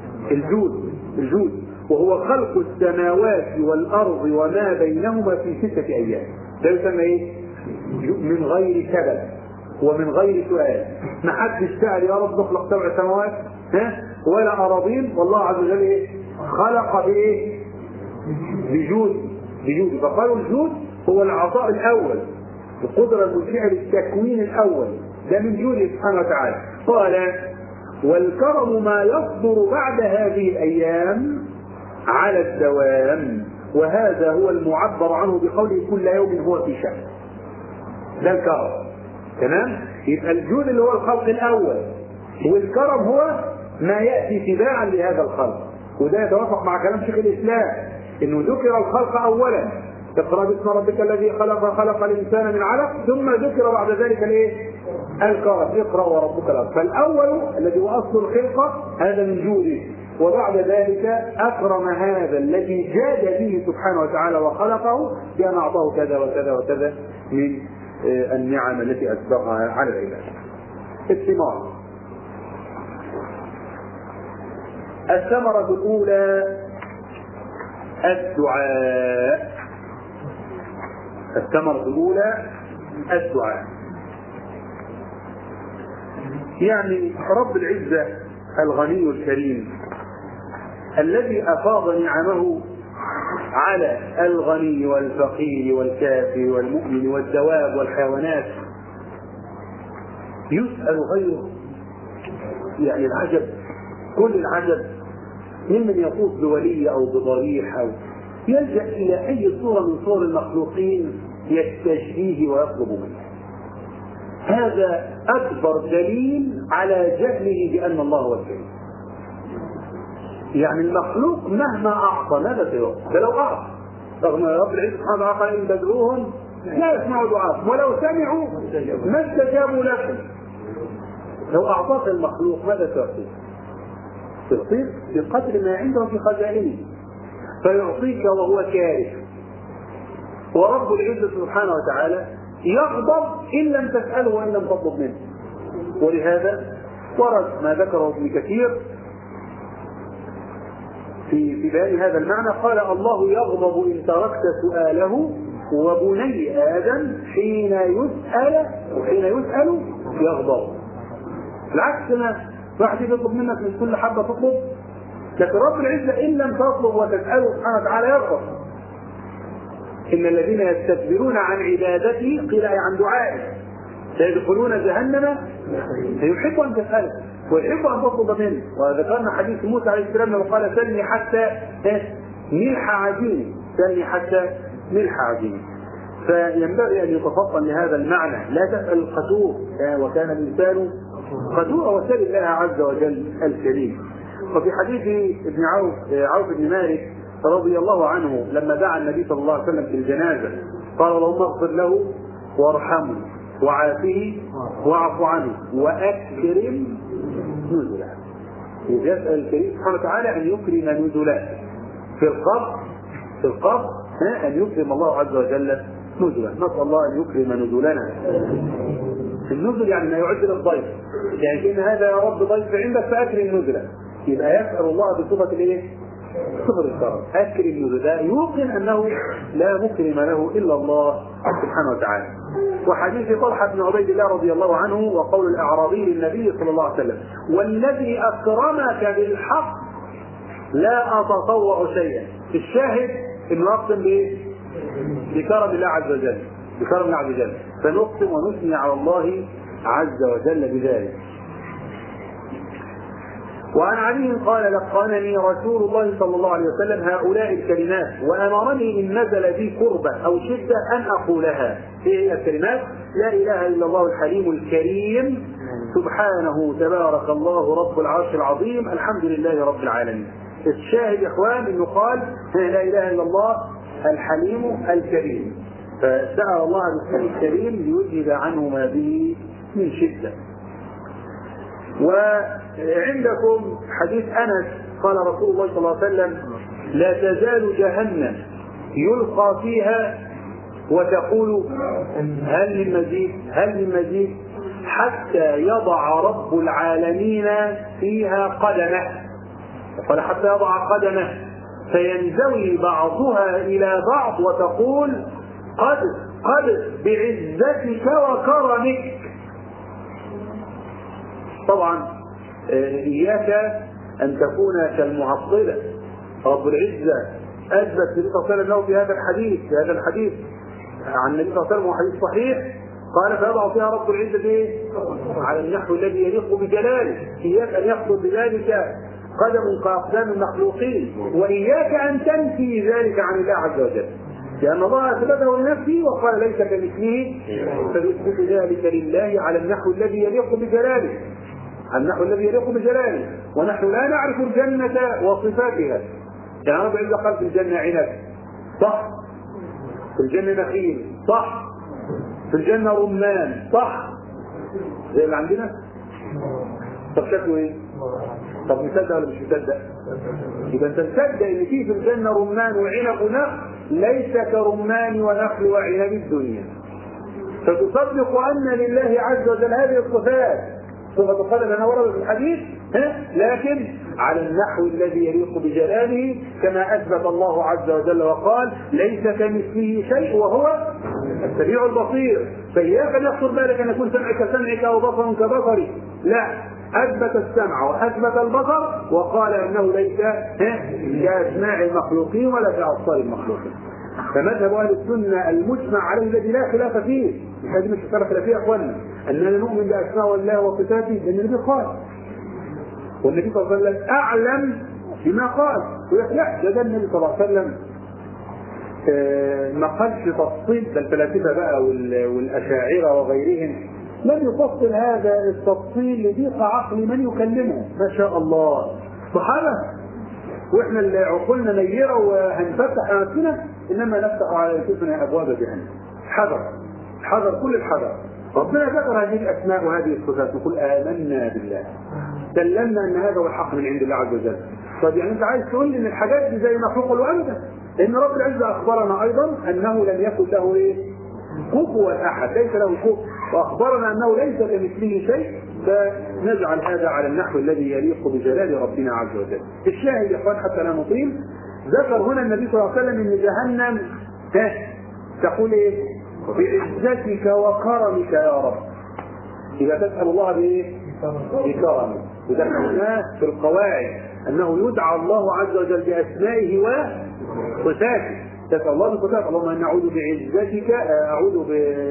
الجود، وهو خلق السماوات والأرض وما بينهما في 6 أيام. ده يسمى ايه؟ من غير سبب ومن غير سؤال. ما حدش سأل يا رب نخلق 7 سماوات ولا أراضين، والله عز وجل ايه؟ خلق بايه؟ بجود. فقالوا الجود هو العطاء الأول، القدرة المنشئة للتكوين الأول، ده من جوده سبحانه وتعالى. قال والكرم ما يصدر بعد هذه الأيام على الدوام، وهذا هو المعبر عنه بقوله كل يوم هو في شأن. ده الكرم. تمام؟ يبقى الجود اللي هو الخلق الأول، والكرم هو ما يأتي تباعا لهذا الخلق. وده يتوافق مع كلام شيخ الإسلام إنه ذكر الخلق أولا، اقرأ باسم ربك الذي خلق الإنسان من علق، ثم ذكر بعد ذلك الايه؟ الكرم، اقرأ وربك الأكرم. فالأول الذي هو أصل الخلقة هذا من جوده، وبعد ذلك أكرم هذا الذي جاد به سبحانه وتعالى وخلقه بأن أعطاه كذا وكذا وكذا من النعم التي أسبغها على العباد. الثمار. الثمرة الأولى الدعاء. الثمرة الأولى الدعاء. يعني رب العزة الغني الكريم الذي أفاض نعمه على الغني والفقير والكافر والمؤمن والدواب والحيوانات يسأل غيره. يعني العجب، كل العجب ممن يطوف بولي أو بضريح أو يلجأ إلى أي صورة من صور المخلوقين يستجديه ويطلب منه. هذا أكبر دليل على جهله بأن الله هو الكريم. يعني المخلوق مهما أعطى ماذا سيعطي؟ ده لو أعطى، رغم رب العزة سبحانه وتعالى قال إن تدعوهم لا يسمعوا دعاءكم ولو سمعوا ما استجابوا لكم. لو أعطاك المخلوق ماذا تعطيه؟ تعطيك بقدر ما عنده في خزائنه، فيعطيك وهو كاره. ورب العزة سبحانه وتعالى يغضب إن لم تسأله وإن لم تطلب منه. ولهذا ورد ما ذكره ابن كثير في بيان هذا المعنى، قال الله يغضب إن تركت سؤاله، وبني آدم حين يسأل يغضب. العكس، واحد يطلب منك من كل حبة تطلب، لكن رب العزة إن لم تطلب وتسأله سبحانه وتعالى يغضب. إن الذين يستكبرون عن عبادته قيل عن دعائه سيدخلون جهنم. يحب أن تسأله ويحب أن تطلب منه. وذكرنا حديث موسى عليه السلام لما قال سلني حتى ملح عجين، سلني حتى ملح عجين. فينبغي أن يتفطن لهذا المعنى، لا تسأل القدور وكان الإنسان قدورا، وسل الله عز وجل الكريم. وفي حديث ابن عوف بن مالك رضي الله عنه لما دعا النبي صلى الله عليه وسلم في الجنازة قال اللهم اغفر له وارحمه وعافه واعف عنه وأكرم نزله. يسأل الكريم سبحانه وتعالى أن يكرم نزله في القبر أن يكرم الله عز وجل نزله. نسأل الله أن يكرم نزلنا. النزل يعني ما يعد للضيف، يعني إن هذا يا رب ضيف عندك فأكرم نزله. يبقى يسأل الله بصفة الايه؟ صفر الكرم، أكرم نزله، يوقن أنه لا مكرم له إلا الله سبحانه وتعالى. وحديث طلحة بن عبيد الله رضي الله عنه وقول الأعرابي للنبي صلى الله عليه وسلم والذي أكرمك بالحق لا أتطوع شيئا. الشاهد إنه أقسم بكرم الله عز وجل، بكرم الله عز وجل، فنقسم ونثني على الله عز وجل بذلك. وعن علي قال لقنني رسول الله صلى الله عليه وسلم هؤلاء الكلمات وأمرني إن نزل بي كربة أو شدة أن أقولها. هي الكلمات لا إله إلا الله الحليم الكريم سبحانه تبارك الله رب العرش العظيم الحمد لله رب العالمين. الشاهد يا إخوان إنه قال لا إله إلا الله الحليم الكريم، فسأل الله بالحليم الكريم ليذهب عنه ما به من شدة. وعندكم حديث أنس قال رسول الله صلى الله عليه وسلم لا تزال جهنم يلقى فيها وتقول هل من مزيد هل من مزيد حتى يضع رب العالمين فيها قدمه. قال حتى يضع قدمه فينزوي بعضها إلى بعض وتقول قد بعزتك وكرمك. طبعا إياك أن تكون كالمعطلة. رب العزة أثبت النبي صلى الله عليه وسلم في هذا الحديث عن النبي صلى الله عليه وسلم وحديث صحيح قال فيضع فيها رب العزة على النحو الذي يليق بجلاله. إياك أن يحصل بذلك قدم كأقدام المخلوقين، وإياك أن تنفي ذلك عن الله عز وجل، لأن الله أثبته لنفسه وقال ليس كمثله فنثبت ذلك لله على النحو الذي يليق بجلاله، ونحن لا نعرف الجنة وصفاتها. يعني رب العزة قال في الجنة عنب صح، في الجنة نخيل صح، في الجنة رمان صح زي اللي عندنا. طب شكله ايه؟ طب مصدق ولا مش مصدق؟ يبقى انت تصدق ان في الجنة رمان وعنب ونخل ليس كرمان ونخل وعنب الدنيا. فتصدق أن لله عز وجل هذه الصفات، صفة القدم أنا ورد في الحديث، لكن على النحو الذي يليق بجلاله، كما أثبت الله عز وجل وقال ليس كمثله شيء وهو السميع البصير. فإياك أن يخطر بالك أن يكون سمعك كسمعك وبصرك كبصري، لا، أثبت السمع وأثبت البصر وقال أنه ليس كأسماع المخلوقين ولا كأبصار المخلوقين. فمذهب أهل السنة المجمع عليه الذي لا خلاف فيه، هذه مش خلاف فيه يا أخوانا، أننا نؤمن بأسماء الله وصفاته، لأن النبي قال، والنبي صلى الله عليه وسلم أعلم بما قال، ويقول لا ده النبي صلى الله عليه وسلم ما قالش تفصيل، الفلاسفة بقى والأشاعرة وغيرهم لم يفصل هذا التفصيل لضيق عقل من يكلمه، ما شاء الله صحابة، واحنا اللي عقولنا نيرة وهنفتح أنفسنا، انما نفتح على انفسنا ابواب جهنم. حذر كل الحذر. ربنا ذكر هذه الاسماء وهذه الصفات، نقول آمنا بالله، سلمنا ان هذا هو الحق من عند الله عز وجل. طب يعني انت عايز تقول ان الحاجات دي زي مخلوق الوالده؟ لان رب العزه اخبرنا ايضا انه لم يكن له كفوا احد، ليس له كفوا، واخبرنا انه ليس كمثله شيء، فنجعل هذا على النحو الذي يليق بجلال ربنا عز وجل. الشاهد يا اخوان حتى لا نطيل، ذكر هنا النبي صلى الله عليه وسلم ان جهنم تقول بعزتك وكرمك يا رب، اذا تسال الله بكرمه. ودخلناه في القواعد انه يدعى الله عز وجل باسمائه وصفاته، تسال الله بصفاته، اللهم اني اعوذ بعزتك، اعوذ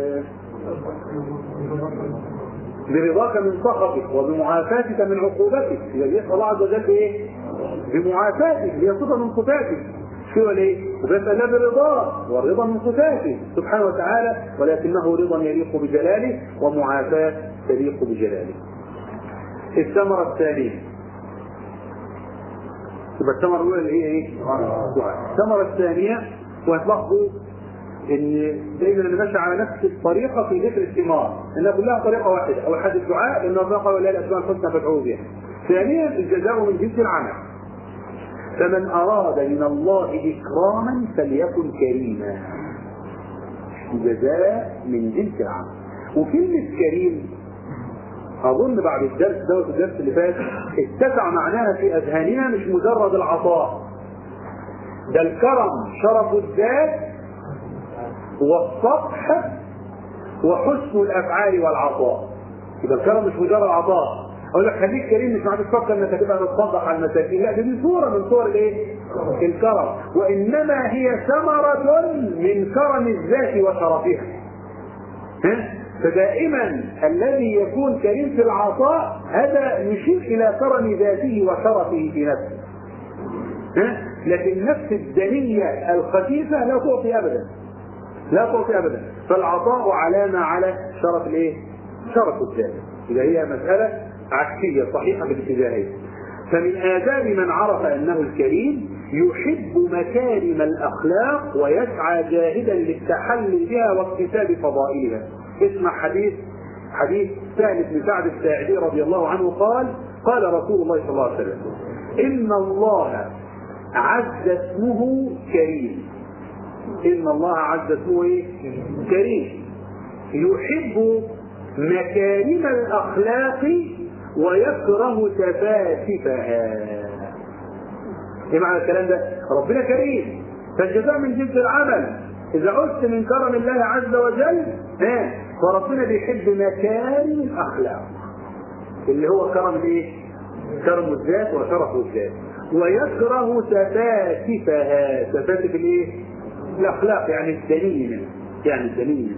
برضاك من سخطك وبمعافاتك من عقوبتك. يبقى يسال الله عز وجل بمعافاتك، هي صفه من صفاته، شو ليه؟ وبيسال الله برضاه، والرضا من صفاته سبحانه وتعالى، ولكنه رضا يليق بجلاله ومعافاه تليق بجلاله. الثمره الثانيه، يبقى الثمره الاولى اللي هي الثمره الثانيه، وهتلاحظوا ان دايما اللي ماشي على نفس الطريقه في ذكر الثمار، انها كلها طريقه واحده. اول حاجه الدعاء، لانه قال ولله الاسماء الحسنى فادعوه بها. ثانيا الجزاء من جنس العمل، فمن اراد من الله اكراما فليكن كريما. الجزاء من جنس العمل. وكلمه كريم اظن بعد الدرس دوت الدرس اللي فات اتسع معناها في اذهاننا، مش مجرد العطاء، ده الكرم شرف الذات والسطح وحسن الافعال والعطاء. يبقى الكرم مش مجرد عطاء، اقول لك خليك كريم مش معنى تفكر انك هتبقى تتصدق على المساكين، لا دي صوره من صور الكرم، وانما هي ثمره من كرم الذات وشرفها. فدائما الذي يكون كريم في العطاء هذا يشير الى كرم ذاته وشرفه في نفسه. لكن النفس الدنيه الخفيفه لا تعطي ابدا، لا تعطي ابدا. فالعطاء علامه على شرف شرف الذات. اذا هي مساله عكسيه صحيحه بالاتجاهين. فمن آداب من عرف انه الكريم يحب مكارم الاخلاق ويسعى جاهدا للتحلي بها واكتساب فضائلها. اسمع حديث سهل بن سعد الساعدي رضي الله عنه قال رسول الله صلى الله عليه وسلم: ان الله عز اسمه كريم. ان الله عز اسمه كريم يحب مكارم الاخلاق ويكره سفاسفها. ايه معنى الكلام ده؟ ربنا كريم، فالجزاء من جنس العمل. اذا عدت من كرم الله عز وجل فربنا بيحب مكارم الاخلاق اللي هو كرم كرم الذات وشرف الذات، ويكره سفاسفها. سفاسف الاخلاق يعني الدنيئة.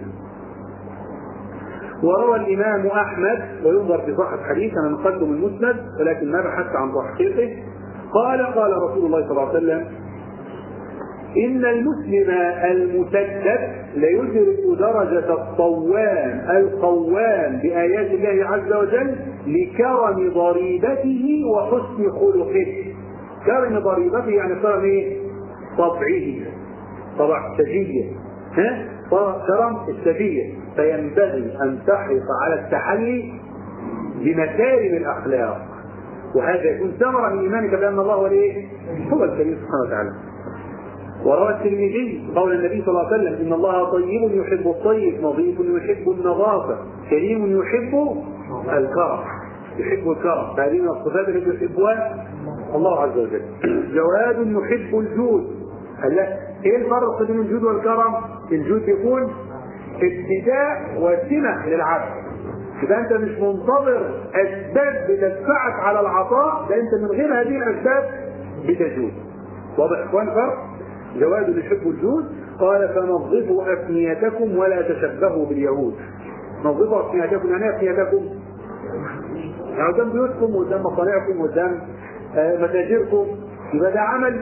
وروى الإمام أحمد، وينظر في صحة حديث، أنا نقدم المسند ولكن ما بحثت عن تحقيقه، قال رسول الله صلى الله عليه وسلم: إن المسلم المسدد ليدرك درجة القوام بآيات الله عز وجل لكرم ضريبته وحسن خلقه. كرم ضريبته يعني كرم طبعه، طبع السجية، كرم السجية. فينبغي أن تحرص على التحلي بمكارم الأخلاق، وهذا يكون ثمرة من إيمانك بأن الله هو الكريم سبحانه وتعالى. وروى الترمذي قول النبي صلى الله عليه وسلم: إن الله طيب يحب الطيب، نظيف يحب النظافة، كريم يحب الكرم. يحب الكرم، فهذه من الصفات التي يحبها الله عز وجل. جواد يحب الجود. ايه الفرق بين الجود والكرم؟ الجود يكون ابتداء وسمة للعبد، يبقى انت مش منتظر اسباب بتدفعك على العطاء، ده انت من غير هذه الاسباب بتجود. واضح يا اخوان الفرق؟ جواد يحب الجود. قال: فنظفوا افنيتكم ولا تشبهوا باليهود. نظفوا افنيتكم، يعني ايه افنيتكم؟ يعني قدام بيوتكم وقدام مصانعكم وقدام متاجركم، يبقى ده عمل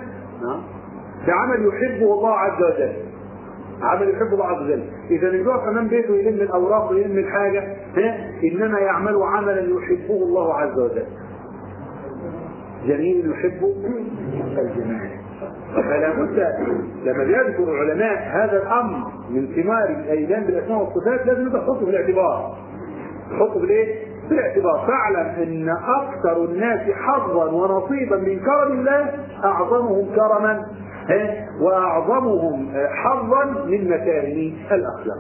يحبه الله عز وجل. عمل يحبه الله عز وجل. اذا الجوع امام بيته يلم الاوراق ويلم الحاجه، انما يعمل عملا يحبه الله عز وجل. جميل يحب الجمال. فلا بد لما بيذكر العلماء هذا الامر من ثمار الايمان بالاسماء والصفات لازم تحطه في الاعتبار. تحطه بالايه؟ في الاعتبار. فاعلم ان اكثر الناس حظا ونصيبا من كرم الله اعظمهم كرما واعظمهم حظا من مكارم الاخلاق.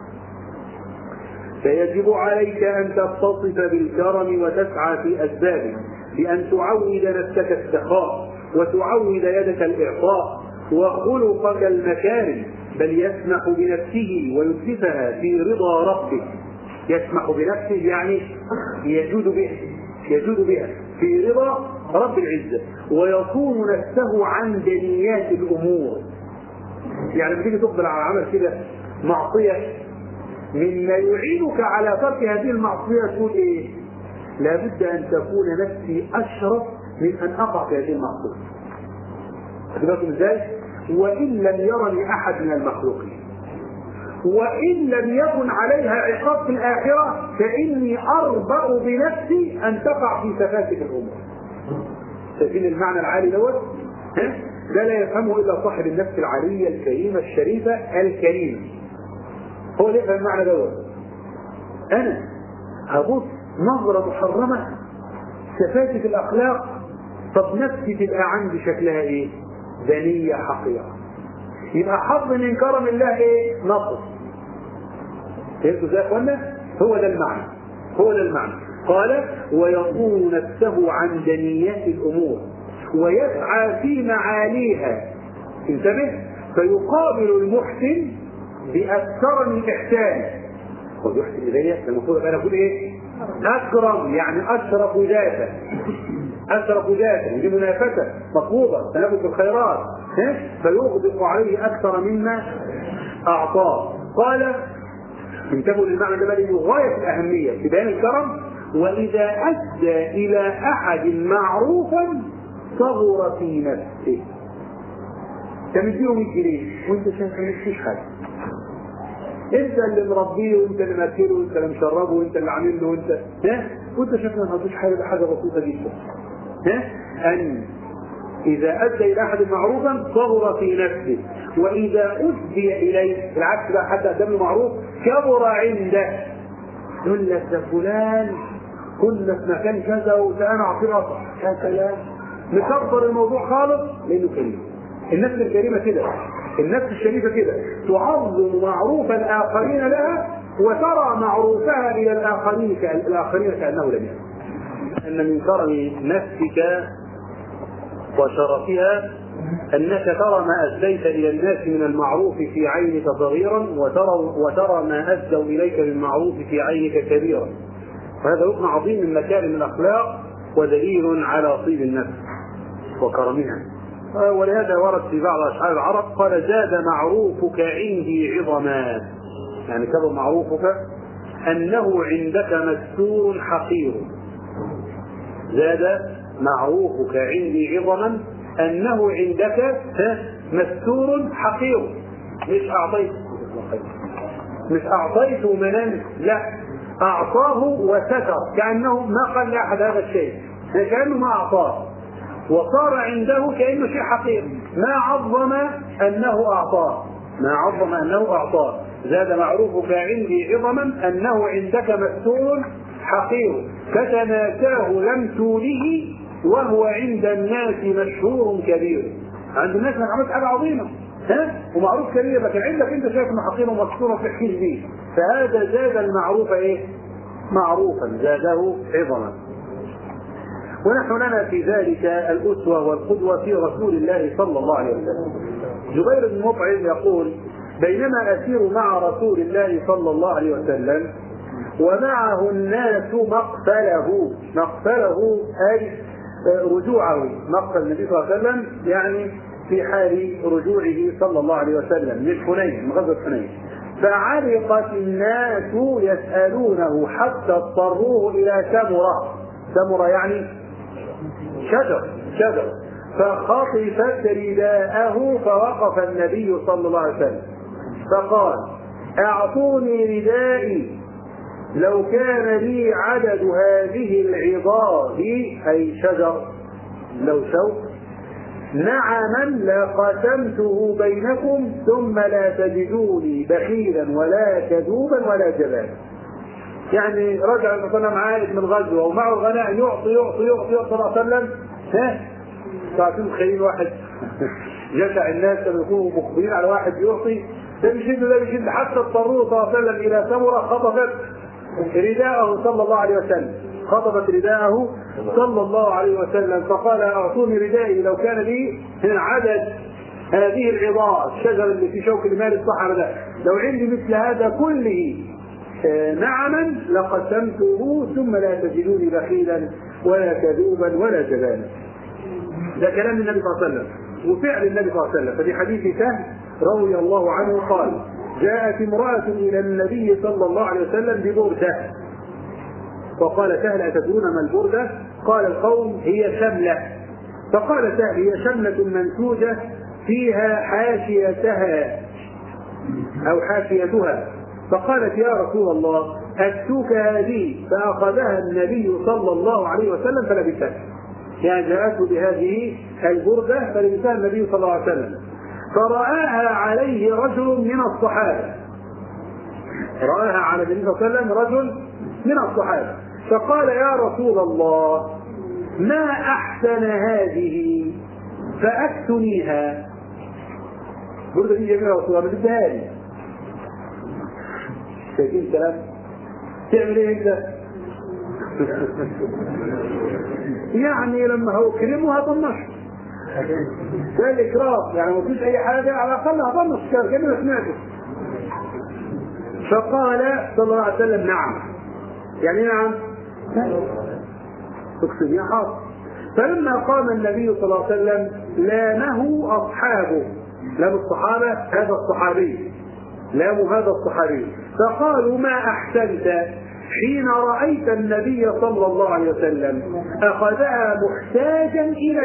فيجب عليك ان تتصف بالكرم وتسعى في اسبابه، بان تعود نفسك السخاء وتعود يدك الاعطاء وخلقك المكارم، بل يسمح بنفسه ويتلفها في رضا ربه. يسمح بنفسه يعني يجود بها في رضا رب العزة، ويصون نفسه عن دنيات الأمور. يعني لما تيجي تقبل على عمل كده معصية، مما يعينك على ترك هذه المعصية تقول ايه؟ لابد ان تكون نفسي اشرف من ان اقع في هذه المعصية. خدوا ازاي؟ وان لم يرني احد من المخلوقين، وإن لم يكن عليها عقاب في الآخرة، فإني أربأ بنفسي أن تقع في سفاسف الأمور. شايفين المعنى العالي دوت؟ ده لا يفهمه إلا صاحب النفس العالية الكريمة الشريفة الكريمة. هو اللي يفهم المعنى دوت. أنا هبص نظرة محرمة، سفاسف الأخلاق، طب نفسي تبقى عندي شكلها إيه؟ دنية حقيرة. يبقى حظ من كرم الله ايه؟ نصر. فهمتوا ازاي يا اخوانا؟ هو ده المعنى. قال: ويصون نفسه عن دنيات الامور ويسعى في معاليها. انتبه، فيقابل المحسن باكثر من احسان. هو يحسن اليه المفروض ان نقول ايه؟ اكرم، يعني اشرف ذاته. دي منافسه مطلوبه، تنافس الخيرات، فيغدق عليه اكثر مما اعطاه. قال: انتبهوا للمعنى ده بل غايه الاهميه في بيان الكرم. واذا ادى الى احد معروفا صغر في نفسه. تمديه 100 جنيه وانت شايف ما فيش حاجه، انت اللي مربيه وانت اللي ماكله وانت اللي مشربه وانت اللي عامل له وانت شايف ما فيش حاجه بسيطه جدا. أن إذا أدى إلى أحد معروفا صغر في نفسه، وإذا أدي إليه بالعكس بقى حتى قدم له معروف كبر عنده. يقول لك ده فلان كنا في مكان كذا وأنا أعطيه يا كلام، نكبر الموضوع خالص لأنه كريم. النفس الكريمة كده، النفس الشريفة كده تعظم معروف الآخرين لها وترى معروفها إلى الآخرين كأنه لم يكن. أن من كرم نفسك وشرفها أنك ترى ما أسديت إلى الناس من المعروف في عينك صغيرا، وترى ما أسدوا إليك من المعروف في عينك كبيرا. وهذا ركن عظيم من مكارم الأخلاق ودليل على طيب النفس وكرمها. ولهذا ورد في بعض أشعار العرب قال: زاد معروفك عندي عظما، يعني كبر معروفك أنه عندك مستور حقير. زاد معروفك عندي عظما أنه عندك مستور حقير. مش أعطيته منان، لا، أعطاه وستر، كأنه ما قال لأحد هذا الشيء، كأنه ما أعطاه، وصار عنده كأنه شيء حقير. ما عظم أنه أعطاه. زاد معروفك عندي عظما أنه عندك مستور حقير، فتناساه لم توله وهو عند الناس مشهور كبير. عند الناس ما عملت حاجة عظيمة، ومعروف كريه، لكن عندك انت شايف انه حقيره ومكسوره في حكيش بيه، فهذا زاد المعروف ايه؟ معروفا، زاده عظما. ونحن لنا في ذلك الأسوة والقدوة في رسول الله صلى الله عليه وسلم. جبير بن مطعم يقول: بينما أسير مع رسول الله صلى الله عليه وسلم ومعه الناس مقفله أي رجوعه، مقفل النبي صلى الله عليه وسلم يعني في حال رجوعه صلى الله عليه وسلم من حنين، من غزوة حنين. فعرقت الناس يسألونه حتى اضطروه إلى سمرة يعني شجر، فخطفت رداءه، فوقف النبي صلى الله عليه وسلم فقال: أعطوني ردائي لو كان لي عدد هذه العظام، أي شجر لو شوك، نعما لقسمته بينكم ثم لا تجدوني بخيلا ولا كذوبا ولا جبانا. يعني رجع النبي صلى الله عليه وسلم عائد من غزوه ومعه الغنائم يعطي صلى الله عليه وسلم. تعرفين تخيل واحد جشع الناس كانوا يكونوا مقبلين على واحد يعطي، ده بيشد حتى اضطروه صلى الله عليه وسلم الى ثمره خطفت رداءه صلى الله عليه وسلم، فقال: اعطوني ردائي لو كان لي عدد هذه العظام، الشجر اللي في شوك المال الصحراء ده، لو عندي مثل هذا كله نعما لقسمته ثم لا تجدوني بخيلا ولا كذوبا ولا جبانا. ده كلام النبي صلى الله عليه وسلم وفعل النبي صلى الله عليه وسلم. ففي حديث سهل رضي الله عنه قال: جاءت امرأة إلى النبي صلى الله عليه وسلم ببردة، فقال سهل: أتدرون ما البردة؟ قال القوم: هي شملة. فقال سهل: هي شملة منسوجة فيها حاشيتها. فقالت: يا رسول الله أكسوك هذه، فأخذها النبي صلى الله عليه وسلم فلبسها. يعني جاءته بهذه البردة فلبسها النبي صلى الله عليه وسلم، فرآها عليه رجل من الصحابة، رآها على النبي صلى الله عليه وسلم رجل من الصحابة، فقال: يا رسول الله ما أحسن هذه فأكسنيها. بردة دي جميلة يا رسول الله، بدها لي. شايفين كلام؟ تعمل ايه انت؟ يعني لما هو كلمه هطنش، ده الاكرام، يعني ما فيش اي حاجه، على الاقل هطنش كلمه سمعته. فقال صلى الله عليه وسلم: نعم. يعني نعم تقسم يا حاضر. فلما قام النبي صلى الله عليه وسلم لامه اصحابه، لام الصحابه هذا الصحابي، لاموا هذا الصحابي، فقالوا: ما احسنت حين رأيت النبي صلى الله عليه وسلم أخذها محتاجا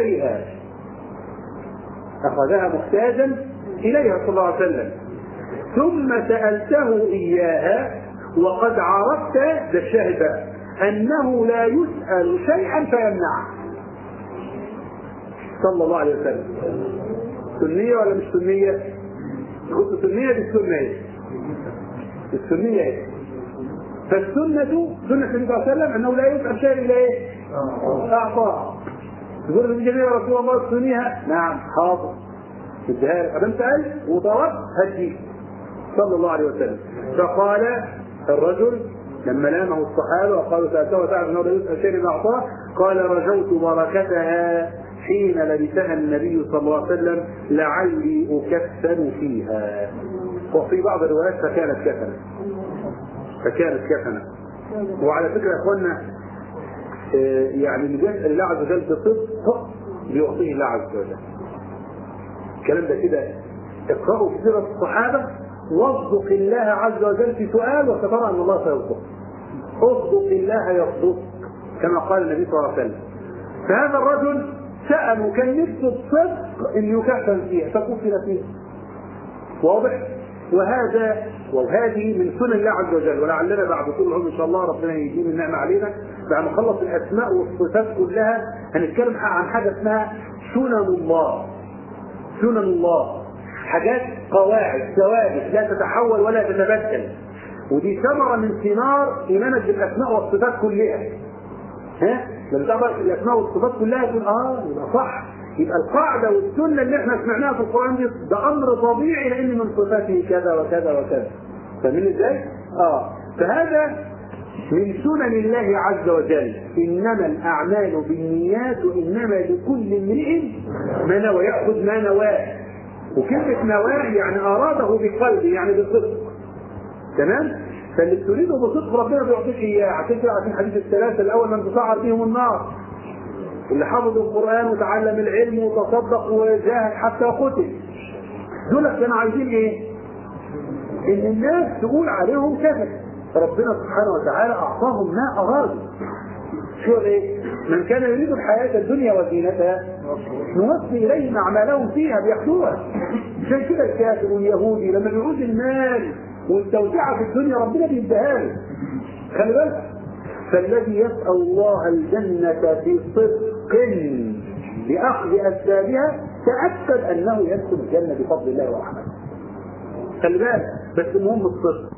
إليها صلى الله عليه وسلم، ثم سألته إياها وقد عرفت، ده الشاهد بقى، أنه لا يسأل شيئا فيمنعه صلى الله عليه وسلم. سنية ولا مش سنية؟ قلت سنية، دي السنية. فالسنة سنة النبي صلى الله عليه وسلم أنه لا يسأل شيء إلا إيه؟ أعطاه. تقول له جميع رسول الله تسنيها؟ نعم حاضر. اديها أبن سأل وطلب هدي صلى الله عليه وسلم. فقال الرجل لما لامه الصحابة وقالوا: سألته وتعرف أنه لا يسأل شيء إلا أعطاه؟ قال: رجوت بركتها حين لبسها النبي صلى الله عليه وسلم لعلي أكفن فيها. وفي بعض الروايات فكانت كفنة. وعلى فكرة يا اخوانا يعني اللي بيسأل الله عز وجل بصدق بيعطيه الله عز وجل. الكلام ده كده اقرأوا في سيرة الصحابة، واصدق الله عز وجل في سؤال وسترى ان الله سيصدق. اصدق الله يصدق كما قال النبي صلى الله عليه وسلم. فهذا الرجل سأل وكان نفسه الصدق ان يكفن فيها فكفن فيها. واضح؟ وهذه من سنن الله عز وجل. ولعلنا بعد طول العمر ان شاء الله ربنا يديم النعمه علينا بعد ما نخلص الاسماء والصفات كلها هنتكلم عن حاجه اسمها سنن الله، حاجات قواعد ثوابت لا تتحول ولا تتبدل، ودي ثمره من ثمار ايمانك بالاسماء والصفات كلها. لما تعرف الاسماء والصفات كلها تقول يبقى صح، يبقى القاعده والسنه اللي احنا سمعناها في القران دي ده امر طبيعي لان من صفاته كذا وكذا وكذا. فاهمين ازاي؟ فهذا من سنن الله عز وجل. انما الاعمال بالنيات وانما لكل امرئ ما نوى، ياخذ ما نواه. وكلمه نواه يعني اراده بقلبه، يعني بصدق. تمام؟ فاللي تريده بصدق ربنا بيعطيك اياه. عشان كده عارفين حديث الثلاثه الاول من تصعر فيهم النار، اللي حفظوا القران وتعلم العلم وتصدق وجاهد حتى قتل. دول كانوا عايزين ايه؟ ان الناس تقول عليهم كذا. ربنا سبحانه وتعالى اعطاهم ما ارادوا. شو ايه؟ من كان يريد الحياه الدنيا وزينتها نوفي اليهم اعمالهم فيها، بياخدوها. عشان كده الكافر واليهودي لما بيعوز المال والتوسعه في الدنيا ربنا بيديها له. خلي بالك، فالذي يسأل الله الجنة في صدق بأخذ أسبابها تأكد أنه يدخل الجنة بفضل الله ورحمته. خلي بالك، بس المهم الصدق.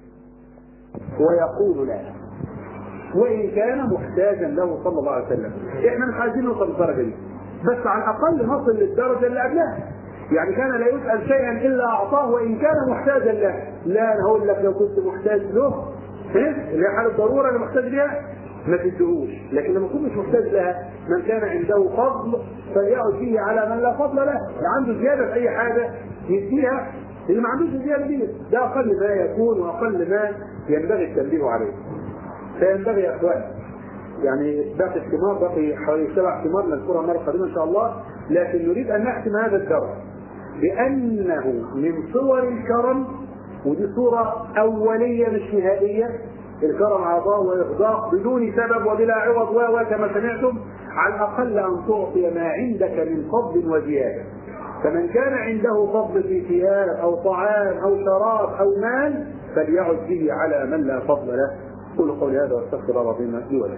ويقول لا، وإن كان محتاجا له صلى الله عليه وسلم. إحنا مش عايزين نوصل للدرجة دي، بس على الأقل نصل للدرجة اللي قبلها. يعني كان لا يسأل شيئا إلا أعطاه وإن كان محتاجا له. لا، أنا هقول لك لو كنت محتاج له اللي هي حالة ضرورة اللي محتاج لها ما تدهوش، لكن لما يكون مش محتاج لها، من كان عنده فضل فليعد فيه على من لا فضل له. اللي عنده زيادة في أي حاجة يديها، اللي ما عندوش زيادة دي ده أقل ما يكون وأقل ما ينبغي التنبيه عليه. فينبغي يا أخوان، يعني باقي الثمار، باقي حوالي 7 ثمار نذكرها مرة قادمة إن شاء الله، لكن نريد أن نختم هذا الدرس بأنه من صور الكرم، ودي صورة أولية مش نهائية. الكرم عطاء وإغداق بدون سبب وبلا عوض وكما سمعتم، على الأقل أن تعطي ما عندك من فضل وزيادة. فمن كان عنده فضل في ثياب أو طعام أو شراب أو مال فليعد به على من لا فضل له. قولوا قولي هذا واستغفر الله العظيم لي ولكم.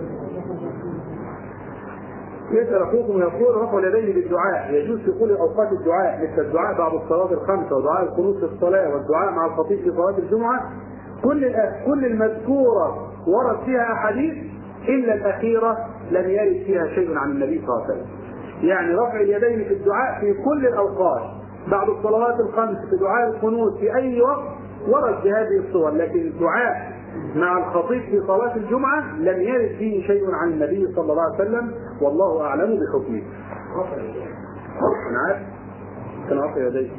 يسأل أخوكم يقول رفع اليدين بالدعاء يجوز في كل أوقات الدعاء، مثل الدعاء بعد الصلاة الخمسة ودعاء القنوت في الصلاة والدعاء مع الخطيب في صلاة الجمعة. كل المذكورة ورد فيها أحاديث إلا الأخيرة لم يرد فيها شيء عن النبي صلى الله عليه وسلم. يعني رفع اليدين في الدعاء في كل الأوقات بعد الصلوات الخمس، في دعاء القنوت في أي وقت ورد بهذه الصور، لكن الدعاء مع الخطيب في صلاة الجمعة لم يرد فيه شيء عن النبي صلى الله عليه وسلم، والله أعلم بحكمه. أنا عارف كان رفع يديه.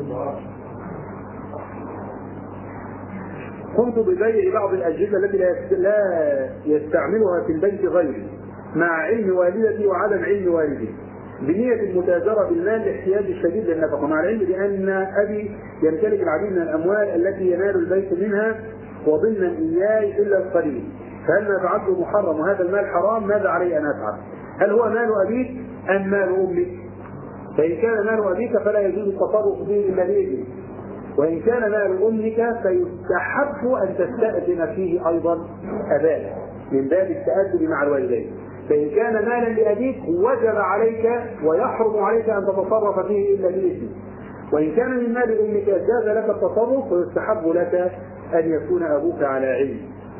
قمت ببيع بعض الأجهزة التي لا يستعملها في البيت غيري مع علم والدتي وعدم علم والدي بنية المتاجرة بالمال لاحتياج الشديد للنفقة، مع العلم بأن أبي يمتلك العديد من الأموال التي ينال البيت منها وضمن إياي إلا القليل، فهل ما فعلته محرم وهذا المال حرام؟ ماذا علي أن أفعل؟ هل هو مال أبيك أم مال أمك؟ فإن كان مال أبيك فلا يجوز التصرف فيه إلا بإذنه، وإن كان مال أمك فيستحب أن تستأذن فيه أيضا أباك من باب التأدب مع الوالدين. فإن كان مالا لأبيك وجب عليك ويحرم عليك أن تتصرف فيه إلا بإذنه، وإن كان من مال أمك جاز لك التصرف ويستحب لك أن يكون أبوك على علم.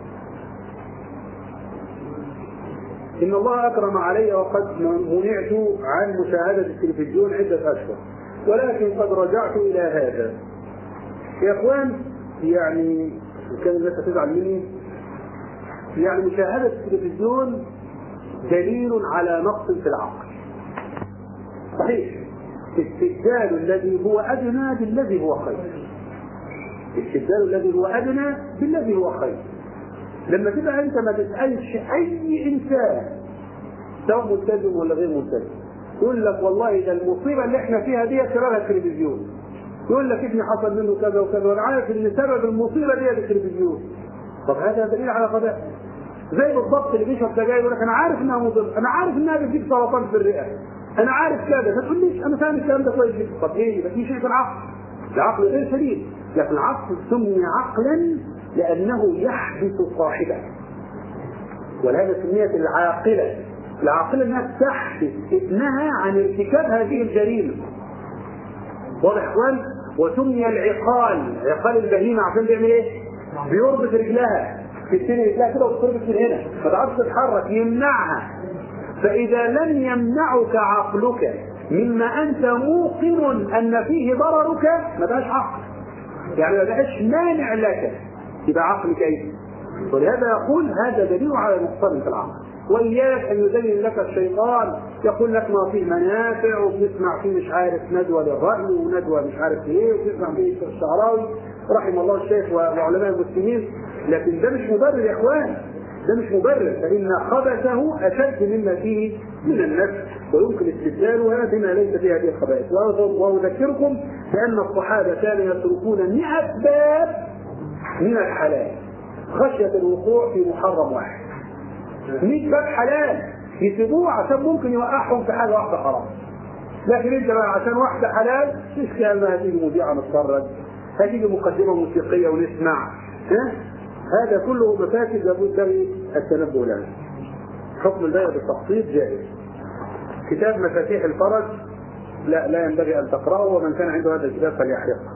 إن الله أكرم علي وقد منعت عن مشاهدة التلفزيون عدة أشهر، ولكن قد رجعت إلى هذا. يا إخوان، يعني كان الناس تزعل مني، يعني مشاهدة التلفزيون دليل على نقص في العقل. صحيح، استبدال الذي هو أدنى بالذي هو خير. استبدال الذي هو أدنى بالذي هو خير. لما تبقى أنت ما تسألش أي إنسان سواء ملتزم ولا غير ملتزم، يقول لك والله ده المصيبة اللي احنا فيها دي سببها التلفزيون. يقول لك ابني حصل منه كذا وكذا، وانا عارف ان سبب المصيبة دي التلفزيون. طب هذا دليل على غباء. زي بالضبط اللي بيشرب سجاير يقول لك انا عارف انها مضر، انا عارف انها بتجيب سرطان في الرئة، انا عارف كذا، ما تقوليش انا فاهم الكلام ده كويس جدا. طب ايه؟ يبقى في شيء في العقل. العقل غير سليم، لكن العقل سمي عقلا لانه يحبس صاحبه، ولهذا سميت العاقلة. العاقلة انها تحبس ابنها عن ارتكاب هذه الجريمة. واضح اخوان؟ وسمي العقال، عقال البهيمة، عشان بيعمل ايه؟ بيربط رجلها، تبتدي رجلها كده وتربط من هنا، ما تعرفش تتحرك، يمنعها. فإذا لم يمنعك عقلك مما أنت موقن أن فيه ضررك ما بقاش عقل، يعني ما بقاش مانع لك، يبقى عقل كيف؟ ولهذا يقول هذا دليل على نقصان في العقل. وإياك أن يزين لك الشيطان يقول لك ما فيه منافع وبتسمع فيه مش عارف ندوة للرأي وندوة مش عارف ايه وبتسمع فيه الشعراوي رحم الله الشيخ وعلماء المسلمين، لكن ده مش مبرر يا اخوان، ده مش مبرر، فإن خبثه أشد مما فيه من النفس ويمكن استبدالها بما ليس فيها هذه الخبائث. وأذكركم بأن الصحابة كانوا يتركون 100 باب من الحلال خشية الوقوع في محرم واحد. 100 باب حلال يسيبوه عشان ممكن يوقعهم في حاجة واحدة حرام. لكن انت بقى عشان واحدة حلال مش كان ما هتيجي مذيعة نتفرج، هتيجي مقدمة موسيقية ونسمع، هذا كله مفاسد لابد من التنبه لها. حكم البيع بالتقسيط جائز. كتاب مفاتيح الفرج لا ينبغي ان تقراه، ومن كان عنده هذا الكتاب فليحرقه.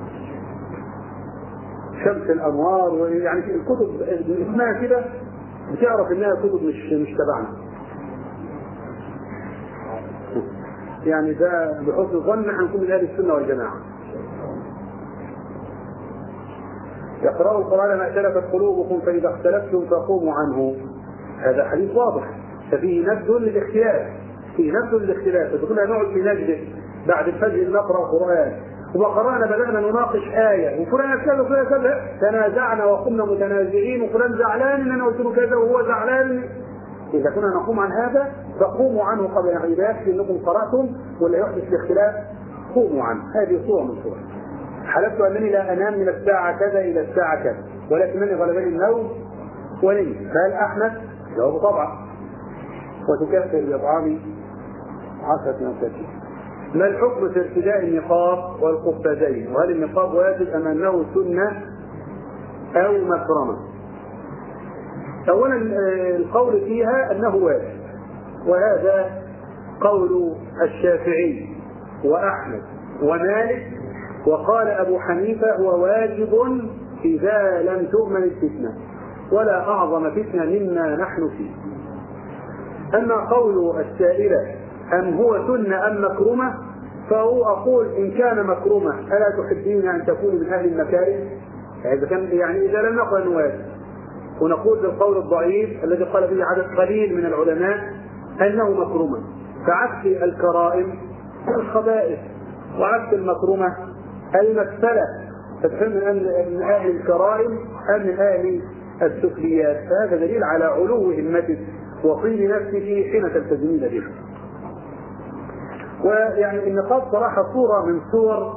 شمس الانوار، ويعني الكتب اسمها كده بتعرف انها كتب مش تبعنا، يعني ده بحسن الظن هنكون من اهل السنه والجماعه. يقرأوا القرآن ما اختلفت قلوبكم فإذا اختلفتم فقوموا عنه. هذا حديث واضح، ففيه نبذ للاختلاف، فيه نبذ للاختلاف. فكنا نقعد في نجد بعد الفجر نقرأ قرآن وقرأنا بدأنا نناقش آية وفلان كذا وفلان كذا، تنازعنا وقمنا متنازعين وفلان زعلان ان انا قلت له كذا وهو زعلان. إذا كنا نقوم عن هذا فقوموا عنه قبل أن يكفي أنكم قرأتم ولا يحدث الاختلاف، قوموا عنه. هذه صورة من صور. حلفت أنني لا أنام من الساعة كذا إلى الساعة كذا ولكنني غلبني النوم ونمت، فهل أحمد؟ جواب طبعا. وتكفر بإطعام 10 مساكين. ما الحكم في ارتداء النقاب والقفازين؟ وهل النقاب واجب أم أنه سنة أو مكرمة؟ أولا القول فيها أنه واجب، وهذا قول الشافعي وأحمد ومالك، وقال أبو حنيفة هو واجب إذا لم تؤمن الفتنة ولا أعظم فتنة مما نحن فيه. أما قول السائلة أم هو سنة أم مكرمة، فهو أقول إن كان مكرمة ألا تحبين أن تكون من أهل المكارم؟ يعني إذا لم نقل واجب. ونقول بالقول الضعيف الذي قال به عدد قليل من العلماء أنه مكرمة، كعكس الكرائم الخبائث، وعكس المكرمة المكسلة، فتفهم من أهل الكرائم أم من أهل السفليات. فهذا دليل على علو همته وطيب نفسه حين تلتزمين به. ويعني النقاب صراحة صورة من صور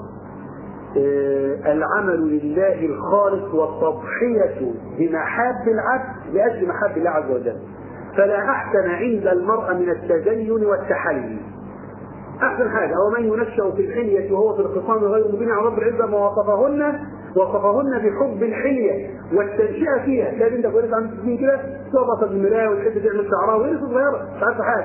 العمل لله الخالص والتضحية بمحاب العبد لأجل محاب الله عز وجل. فلا أحسن عند المرء من التزين والتحلي. أحسن حاجة هو من ينشأ في الحلية وهو في الخصام غير مبين على رب العزة ما وصفهن بحب الحلية والتنشئة فيها. كان انت قلت عن تسمين كده تقف في المراية وتحب تعمل شعرها وهي صغيرة مش عارفة حاجة،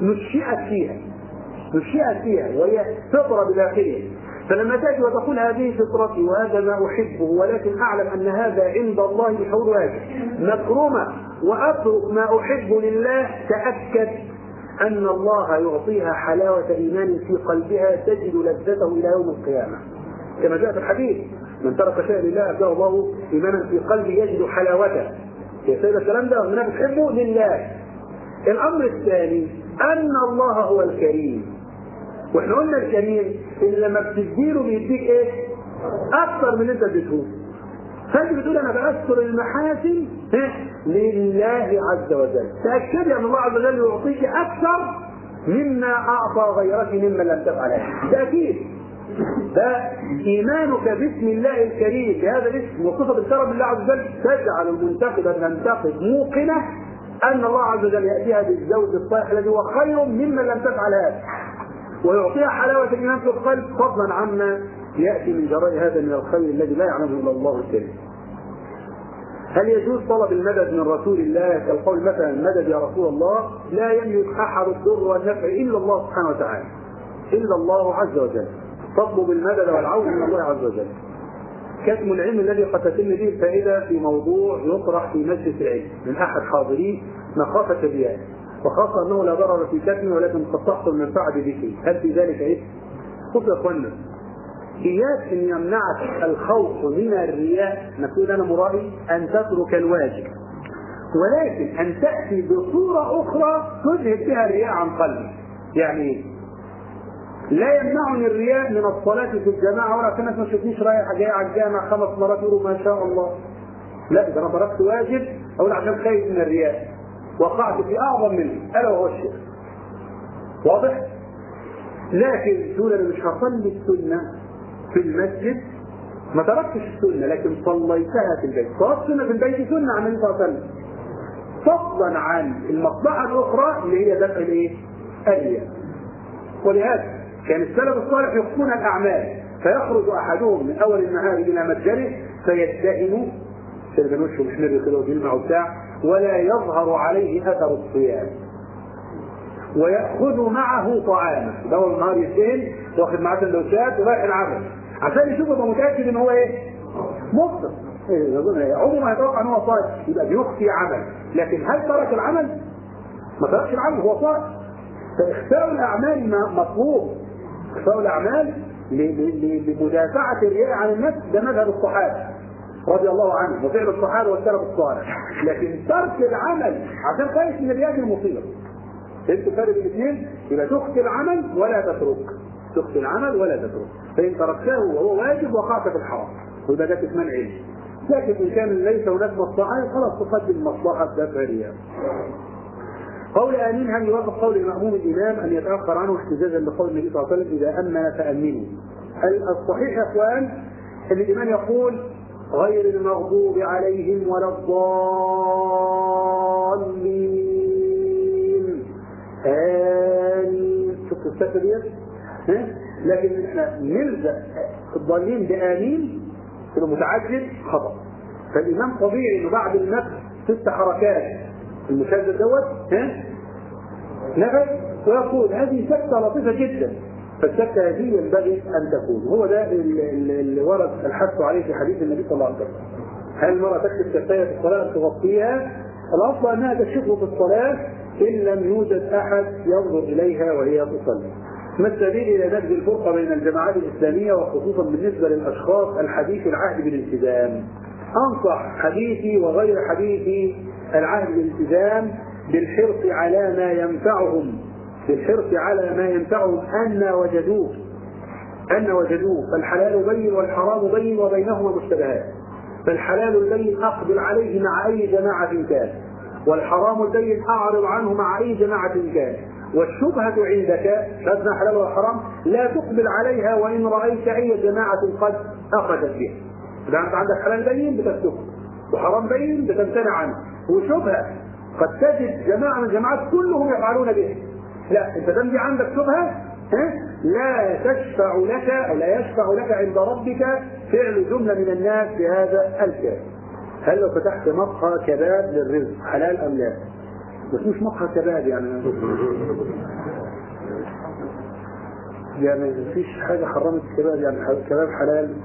نشئت فيها وهي فطرة بداخلها. فلما تأتي وتقول هذه فطرتي وهذا ما أحبه ولكن أعلم أن هذا عند الله بحول واجب مكرمة وأترك ما أحب لله، تأكد أن الله يعطيها حلاوة إيمان في قلبها تجد لذته إلى يوم القيامة، كما جاء في الحديث من ترك شيئا لله أتاه الله إيمانا في قلبه يجد حلاوته. يا سيد الكلام ده من بتحبه لله. الأمر الثاني أن الله هو الكريم، واحنا قلنا الكريم اللي لما بتديله بيديك ايه؟ اكثر من اللي انت اديته. فانت بتقول انا باثر المحاسن لله عز وجل، تاكدي ان الله عز وجل يعطيك اكثر مما اعطى غيرك ممن لم تفعل. ده اكيد، ده ايمانك باسم الله الكريم بهذا الاسم وصفه الكرم لله عز وجل تجعل المنتقد المنتقد موقنه ان الله عز وجل ياتيها بالزوج الصالح الذي هو خير ممن لم تفعل هذا، ويعطيها حلاوة الإيمان في القلب فضلا عما يأتي من جراء هذا من الخير الذي لا يعلمه إلا الله الكريم. هل يجوز طلب المدد من رسول الله كالقول مثلا مدد يا رسول الله؟ لا يملك أحد الضر والنفع إلا الله سبحانه وتعالى، إلا الله عز وجل. تطلب المدد والعون من الله عز وجل. كتم العلم الذي قد تتم به الفائدة في موضوع يطرح في مجلس العلم من أحد حاضريه مخافة الرياء، وخاصة أنه لا ضرر في كتمه ولكن قد تحصل المنفعة بذكره. هل في ذلك إيه؟ خذ يا أخوانا، إياك أن يمنعك الخوف من الرياء، نقول أنا مرائي، أن تترك الواجب، ولكن أن تأتي بصورة أخرى تذهب بها الرياء عن قلبك. يعني لا يمنعني الرياء من الصلاة في الجماعة، ولا كانت ما شفتنيش رايح جاي على الجامع 5 مرات يقولوا ما شاء الله. لا، إذا أنا تركت واجب أقول عشان خايف من الرياء، وقعت في أعظم منه ألا وهو الشرك. واضح؟ لكن تقول أنا مش هصلي السنة في المسجد، ما تركتش السنة لكن صليتها في البيت. صلاة السنة في البيت سنة عن النبي صلى الله عليه وسلم، فضلا عن المصلحة الأخرى اللي هي دفع الإيه؟ الرياء. ولهذا كان السلف الصالح يخفون الأعمال، فيخرج أحدهم من أول النهار إلى متجره فيدهن شرب وشه ومحمر كده وجلمع وبتاع، ولا يظهر عليه أثر الصيام، ويأخذ معه طعامه. أول النهار يدهن واخد معاه سندوتشات ورايح العمل عشان يشوف يبقى متأكد إن هو إيه؟ مفطر. عمره ما يتوقع إن هو صائم، يبقى بيخفي عمل. لكن هل ترك العمل؟ ما تركش العمل، هو صائم. فإخفاء الأعمال مطلوب، إخفاء الأعمال لمدافعة الرياء عن النفس، ده مذهب الصحابة رضي الله عنهم وفعل الصحابة والسلف الصالح. لكن ترك العمل عشان خايف من الرياء المصيبة. فهمت الفرق بين الاثنين؟ يبقى تخفي العمل ولا تترك، تخفي العمل ولا تترك. فإن تركته وهو واجب وقعت في الحرام، ويبقى ده كتمان علم. لكن إن كان ليس هناك مصلحة خلاص تقدم مصلحة دفع الرياء. قول آمين هل يوافق قول المأموم الإمام أن يتأخر عنه احتجاجا لقول النبي صلى الله عليه وسلم إذا أمن فأمنوا؟ الصحيح يا إخوان أن الإمام يقول غير المغضوب عليهم ولا الضالين آمين. شفتوا السكة ديت؟ لكن احنا نلزق الضالين بآمين في المتعجل خطأ. فالإمام طبيعي إنه بعد النفس 6 حركات المشدد دوت نفس ويقول هذه سكتة لطيفة جدا. فالسكتة هذه ينبغي أن تكون، هو ده اللي ورد الحث عليه في حديث النبي صلى الله عليه وسلم. هل المرأة تكتب سكتة في الصلاة تغطيها؟ الأصل أنها تشق في الصلاة إن لم يوجد أحد ينظر إليها وهي تصلي. ما السبيل إلى نبذ الفرقة بين الجماعات الإسلامية وخصوصا بالنسبة للأشخاص الحديث العهد بالالتزام؟ أنصح حديثي وغير حديثي العهد بالالتزام بالحرص على ما ينفعهم، بالحرص على ما ينفعهم أن وجدوه. فالحلال بين والحرام بين وبينهما مشتبهات. فالحلال البين أقبل عليه مع أي جماعة كان، والحرام البين أعرض عنه مع أي جماعة كان. والشبهة عندك لازم حلال وحرام لا تقبل عليها وإن رأيت أي جماعة قد أخذت بها. إذا أنت عندك حلال بين بتسلكه وحرام بين بتمتنع عنه، وشبهة قد تجد جماعة من الجماعات كلهم يفعلون به. لا، أنت تمضي عندك شبهة لا تشفع لك أو لا يشفع لك عند ربك فعل جملة من الناس بهذا الكلام. هل لو فتحت مقهى كباب للرزق حلال أم لا؟ بس مش مقهى كباب يعني مفيش حاجة حرمت الكباب، يعني الكباب حلال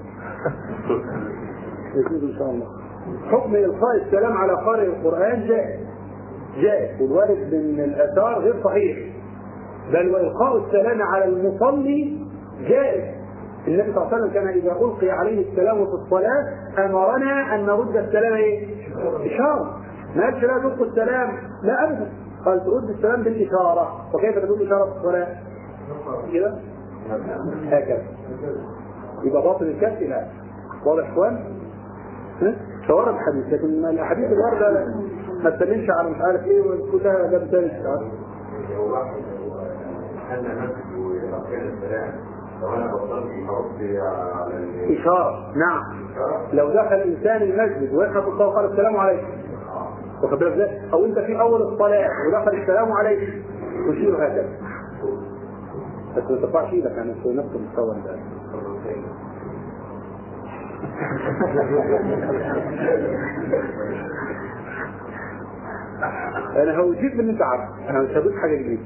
يجوز إن شاء الله. حكم إلقاء السلام على قارئ القرآن جائز، والوارد من الآثار غير صحيح، بل وإلقاء السلام على المصلي جائز. النبي صلى الله عليه وسلم كان إذا ألقي عليه السلام في الصلاة أمرنا أن نرد السلام إشارة. ما قالش لا تلقي السلام، لا أبدا، قال ترد السلام بالإشارة. وكيف تقول إشارة في الصلاة؟ كده هكذا يبقى باطل الكف. لا واضح إخوان؟ فورد حديث، لكن الأحاديث الواردة ما تسلمش على مش عارف إيه وكلها ده بتالي إشارة. نعم، لو دخل الإنسان المسجد ويحفظ الله قال السلام عليكم، واخد بالك ازاي؟ أو أنت في أول الصلاة ودخل السلام عليكم تشير هكذا، بس ما ترفعش إيدك يعني في نفس المستوى ده. أنا هوجيك باللي أنت عارف، أنا مش هضيف حاجة جديدة.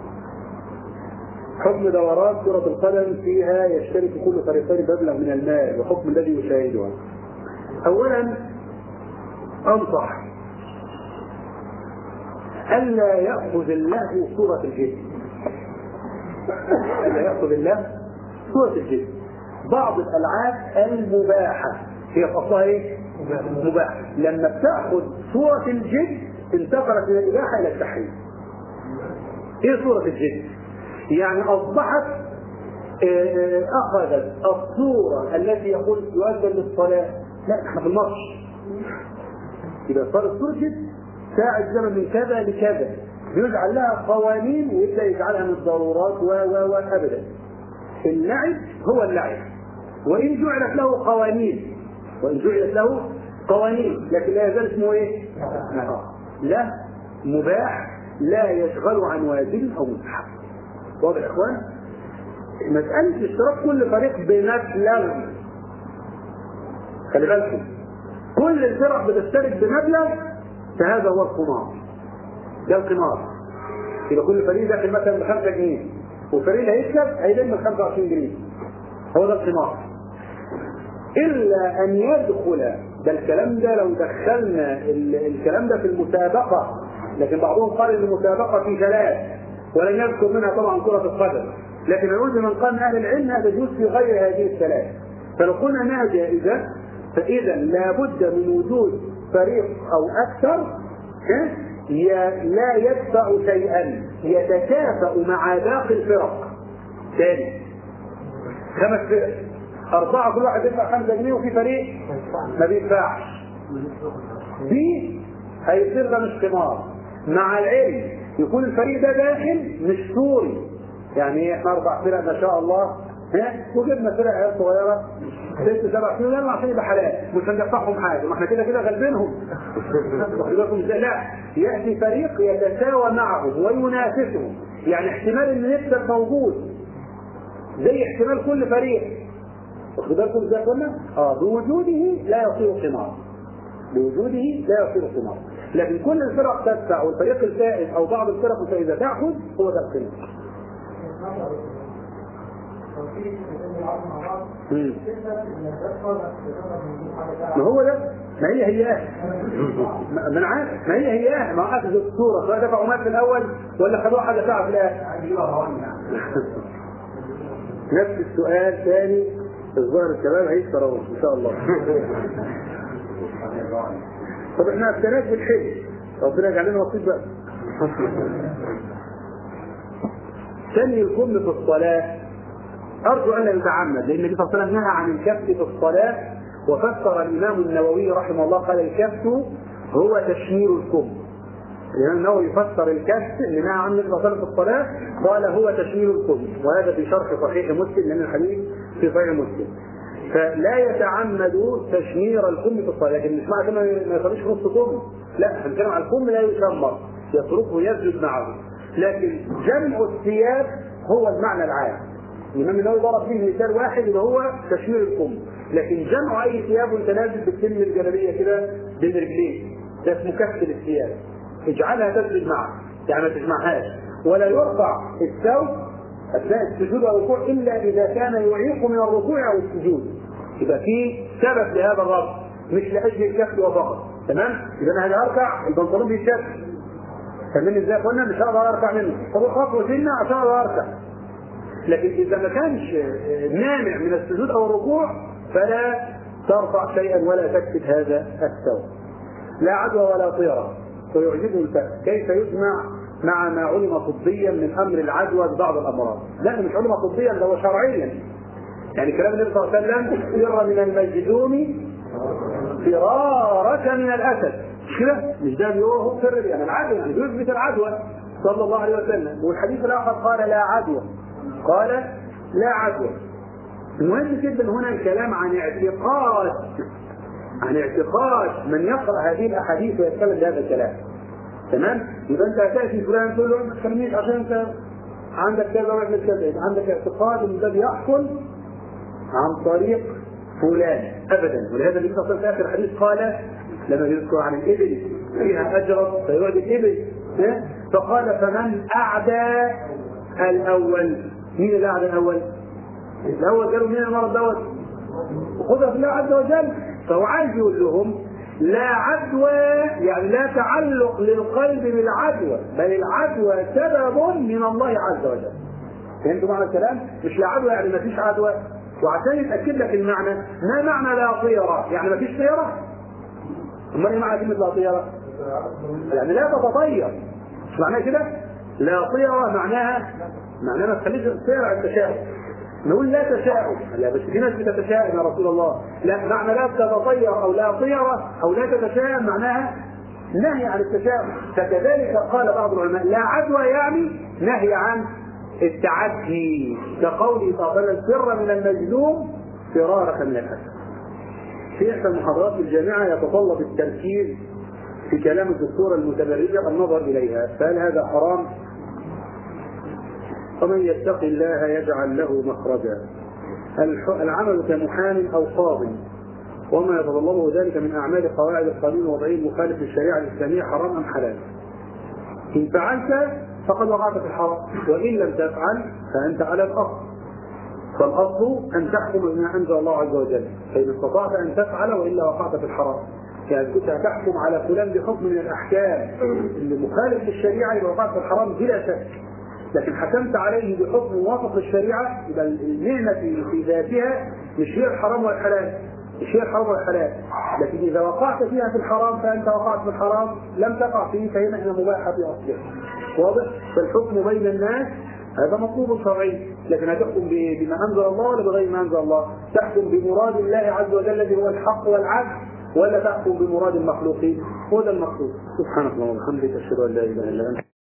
حكم دورات كرة القدم فيها يشترك كل فريقين مبلغ من المال، وحكم الذي يشاهدها. أولا أنصح ألا يأخذ الله صورة الجسم. ألا يأخذ الله صورة الجسم. بعض الألعاب المباحة هي أصلها إيه؟ مباحة. لما بتأخذ صورة الجسم انتقلت من الإباحة إلى التحريم. إيه صورة الجسم؟ يعني أصبحت أخذت الصورة التي يقول يؤذن للصلاة، لا احنا في الماتش إذا صارت صورة جسم ساعة زمن من كذا لكذا يجعل لها قوانين ويبدأ يجعلها من الضرورات أبدا. اللعب هو اللعب وإن جعلت له قوانين لكن لا يزال اسمه إيه؟ لا مباح لا يشغل عن واجب أو مستحب. واضح يا إخوان؟ مسألة اشتراك كل فريق بمبلغ، خلي بالكم كل الفرق بتشترك بمبلغ، فهذا هو القمار. ده القمار. يبقى كل فريق داخل مثلا ب5 جنيه والفريق اللي هيكسب هيلم 25 جنيه. هو ده القمار. إلا أن يدخل ده الكلام ده لو دخلنا الكلام ده في المسابقة، لكن بعضهم قال ان المسابقة في 3 ولن يذكر منها طبعا كرة القدم، لكن نقول بمن قال من أهل العلم هذا يجوز في غير هذه ال3. فلو قلنا انها جائزة فإذا لابد من وجود فريق أو أكثر لا يدفع شيئا يتكافأ مع باقي الفرق. ثاني 5 فرق 4 كل واحد يدفع 5 جنيه وفي فريق ما بيدفعش، دي هيصير ده مش قمار. مع العلم يكون الفريق ده داخل مش سوري، يعني احنا 4 فرق ما شاء الله وجبنا فرق عيال صغيره 6 7 سنين عشان يبقى حلال مش هندفعهم حاجه، ما احنا كده غالبينهم. لا ياتي فريق يتساوى معهم وينافسهم، يعني احتمال ان يكسب موجود زي احتمال كل فريق. واخد بالكم ازاي قلنا؟ بوجوده لا يصير قمار. لكن كل الفرق تدفع والفريق الفائز او بعض الفرق الفائزه تاخذ، هو ده القمار. ما هو ده، ما هي ما انا عارف، ما هي ما اخذ الصوره سواء دفعوا مال في الاول ولا خدوها حاجه ساعه في الاخر. نفس السؤال ثاني الظاهر الشباب هيشتروا ان شاء الله. طب احنا السنوات بنحب ربنا يجعل لنا نصيب بقى. ثاني الكم في الصلاه أرجو أن لا يتعمد، لأن النبي صلى الله عليه وسلم نهى عن الكف في الصلاة، وفسر الإمام النووي رحمه الله قال الكف هو تشمير الكم. الإمام النووي يفسر الكف اللي نهى عنه النبي صلى الله عليه وسلم في الصلاة قال هو تشمير الكم، وهذا في شرح صحيح مسلم لأن الحديث في صحيح مسلم. فلا يتعمد تشمير الكم في الصلاة، لكن مش معنى كده ما يصليش نص كم، لا احنا بنتكلم عن الكم لا يشمر يتركه ويسجد معه، لكن جمع الثياب هو المعنى العام. الإمام النووي ضرب فيه مثال واحد وهو تشمير الكم، لكن جمع أي ثياب وأنت نازل بتلم الجلابية كده بين رجلين ده اسمه كف الثياب، اجعلها تسجد معك، يعني ما تجمعهاش. ولا يرفع الثوب أثناء السجود أو الركوع إلا إذا كان يعيق من الركوع أو السجود، يبقى في سبب لهذا الرفع مش لأجل الكف وفقط. تمام؟ إذا أنا هركع البنطلون بيتشد، فاهمين إزاي؟ قلنا مش هقدر أركع منه، طب خطوة سنة عشان أقدر أركع. لكن إذا ما كانش مانع من السجود أو الركوع فلا ترفع شيئا ولا تكتب هذا الثوب. لا عدوى ولا طيرة. ويعجبه الفهم كيف يجمع مع ما علم طبيا من أمر العدوى ببعض الأمراض. لا مش علم طبيا، ده هو شرعيا. يعني كلام النبي صلى الله عليه وسلم فر من المجذوم فرارك من الأسد، مش كده؟ مش ده بيقول فر يعني العدوى، يعني يثبت العدوى صلى الله عليه وسلم. والحديث الآخر قال لا عدوى، قال لا عدوى. المهم جدا هنا الكلام عن اعتقاد من يقرأ هذه الأحاديث ويتكلم بهذا الكلام. تمام؟ يبقى أنت هتأتي فلان تقول له ما تكلمنيش عشان أنت عندك كذا وعندك كذا، عندك اعتقاد إن ده بيحصل عن طريق فلان أبدا. ولهذا النبي صلى الله عليه وسلم في آخر الحديث قال لما يذكر عن الإبل فيها أجرب فيعد الإبل، فقال فمن أعدى الأول. مين اللي أعدى الأول؟ الأول قالوا مين المرض دوت؟ وخذها في الله عز وجل. فهو عايز يقول لهم لا عدوى يعني لا تعلق للقلب بالعدوى، بل العدوى سبب من الله عز وجل. فهمتوا معنى الكلام؟ مش لا عدوى يعني ما فيش عدوى. وعشان يتأكد لك المعنى، ما معنى لا طيرة؟ يعني ما فيش طيرة؟ أمال إيه معنى كلمة لا طيرة؟ يعني لا تتطير. مش معناها كده؟ لا طيرة معناها ما تخليش الطير على التشاؤم. نقول لا تشاؤم، لا بس في ناس بتتشائم يا رسول الله. لا، معنى لا تتطير أو لا طيرة أو لا تتشائم معناها نهي عن التشاؤم. فكذلك قال بعض العلماء لا عدوى يعني نهي عن التعدي، كقوله صلى الله عليه وسلم فر من المجذوم فرارك من الاسد. في احدى المحاضرات في الجامعه يتطلب التركيز في كلام الدكتوره المتبرجه النظر اليها، فهل هذا حرام؟ ومن يتق الله يجعل له مخرجا. العمل كمحام او قاضي وما يتطلبه ذلك من اعمال قواعد القانون الوضعي المخالف للشريعه الاسلاميه حرام ام حلال؟ ان فعلت فقد وقعت في الحرام، وإن لم تفعل فأنت على الأصل. فالأصل أن تحكم بما أنزل الله عز وجل، فإن استطعت أن تفعل وإلا وقعت في الحرام. يعني كنت هتحكم على فلان بحكم من الأحكام اللي مخالف للشريعة يبقى وقعت في الحرام بلا شك. لكن حكمت عليه بحكم موافق للشريعة يبقى النعمة في ذاتها مش هي الحرام والحلال، مش هي الحرام والحلال. لكن إذا وقعت فيها في الحرام فأنت وقعت في الحرام، لم تقع فيه فهنا مباحة في أصلها. واضح؟ فالحكم بين الناس هذا مطلوب شرعي، لكن هتحكم بما أنزل الله ولا بغير ما أنزل الله؟ تحكم بمراد الله عز وجل الذي هو الحق والعدل، ولا تحكم بمراد المخلوقين؟ هو ده المقصود. سبحانك اللهم وبحمدك أشهد أن لا إله إلا أنت.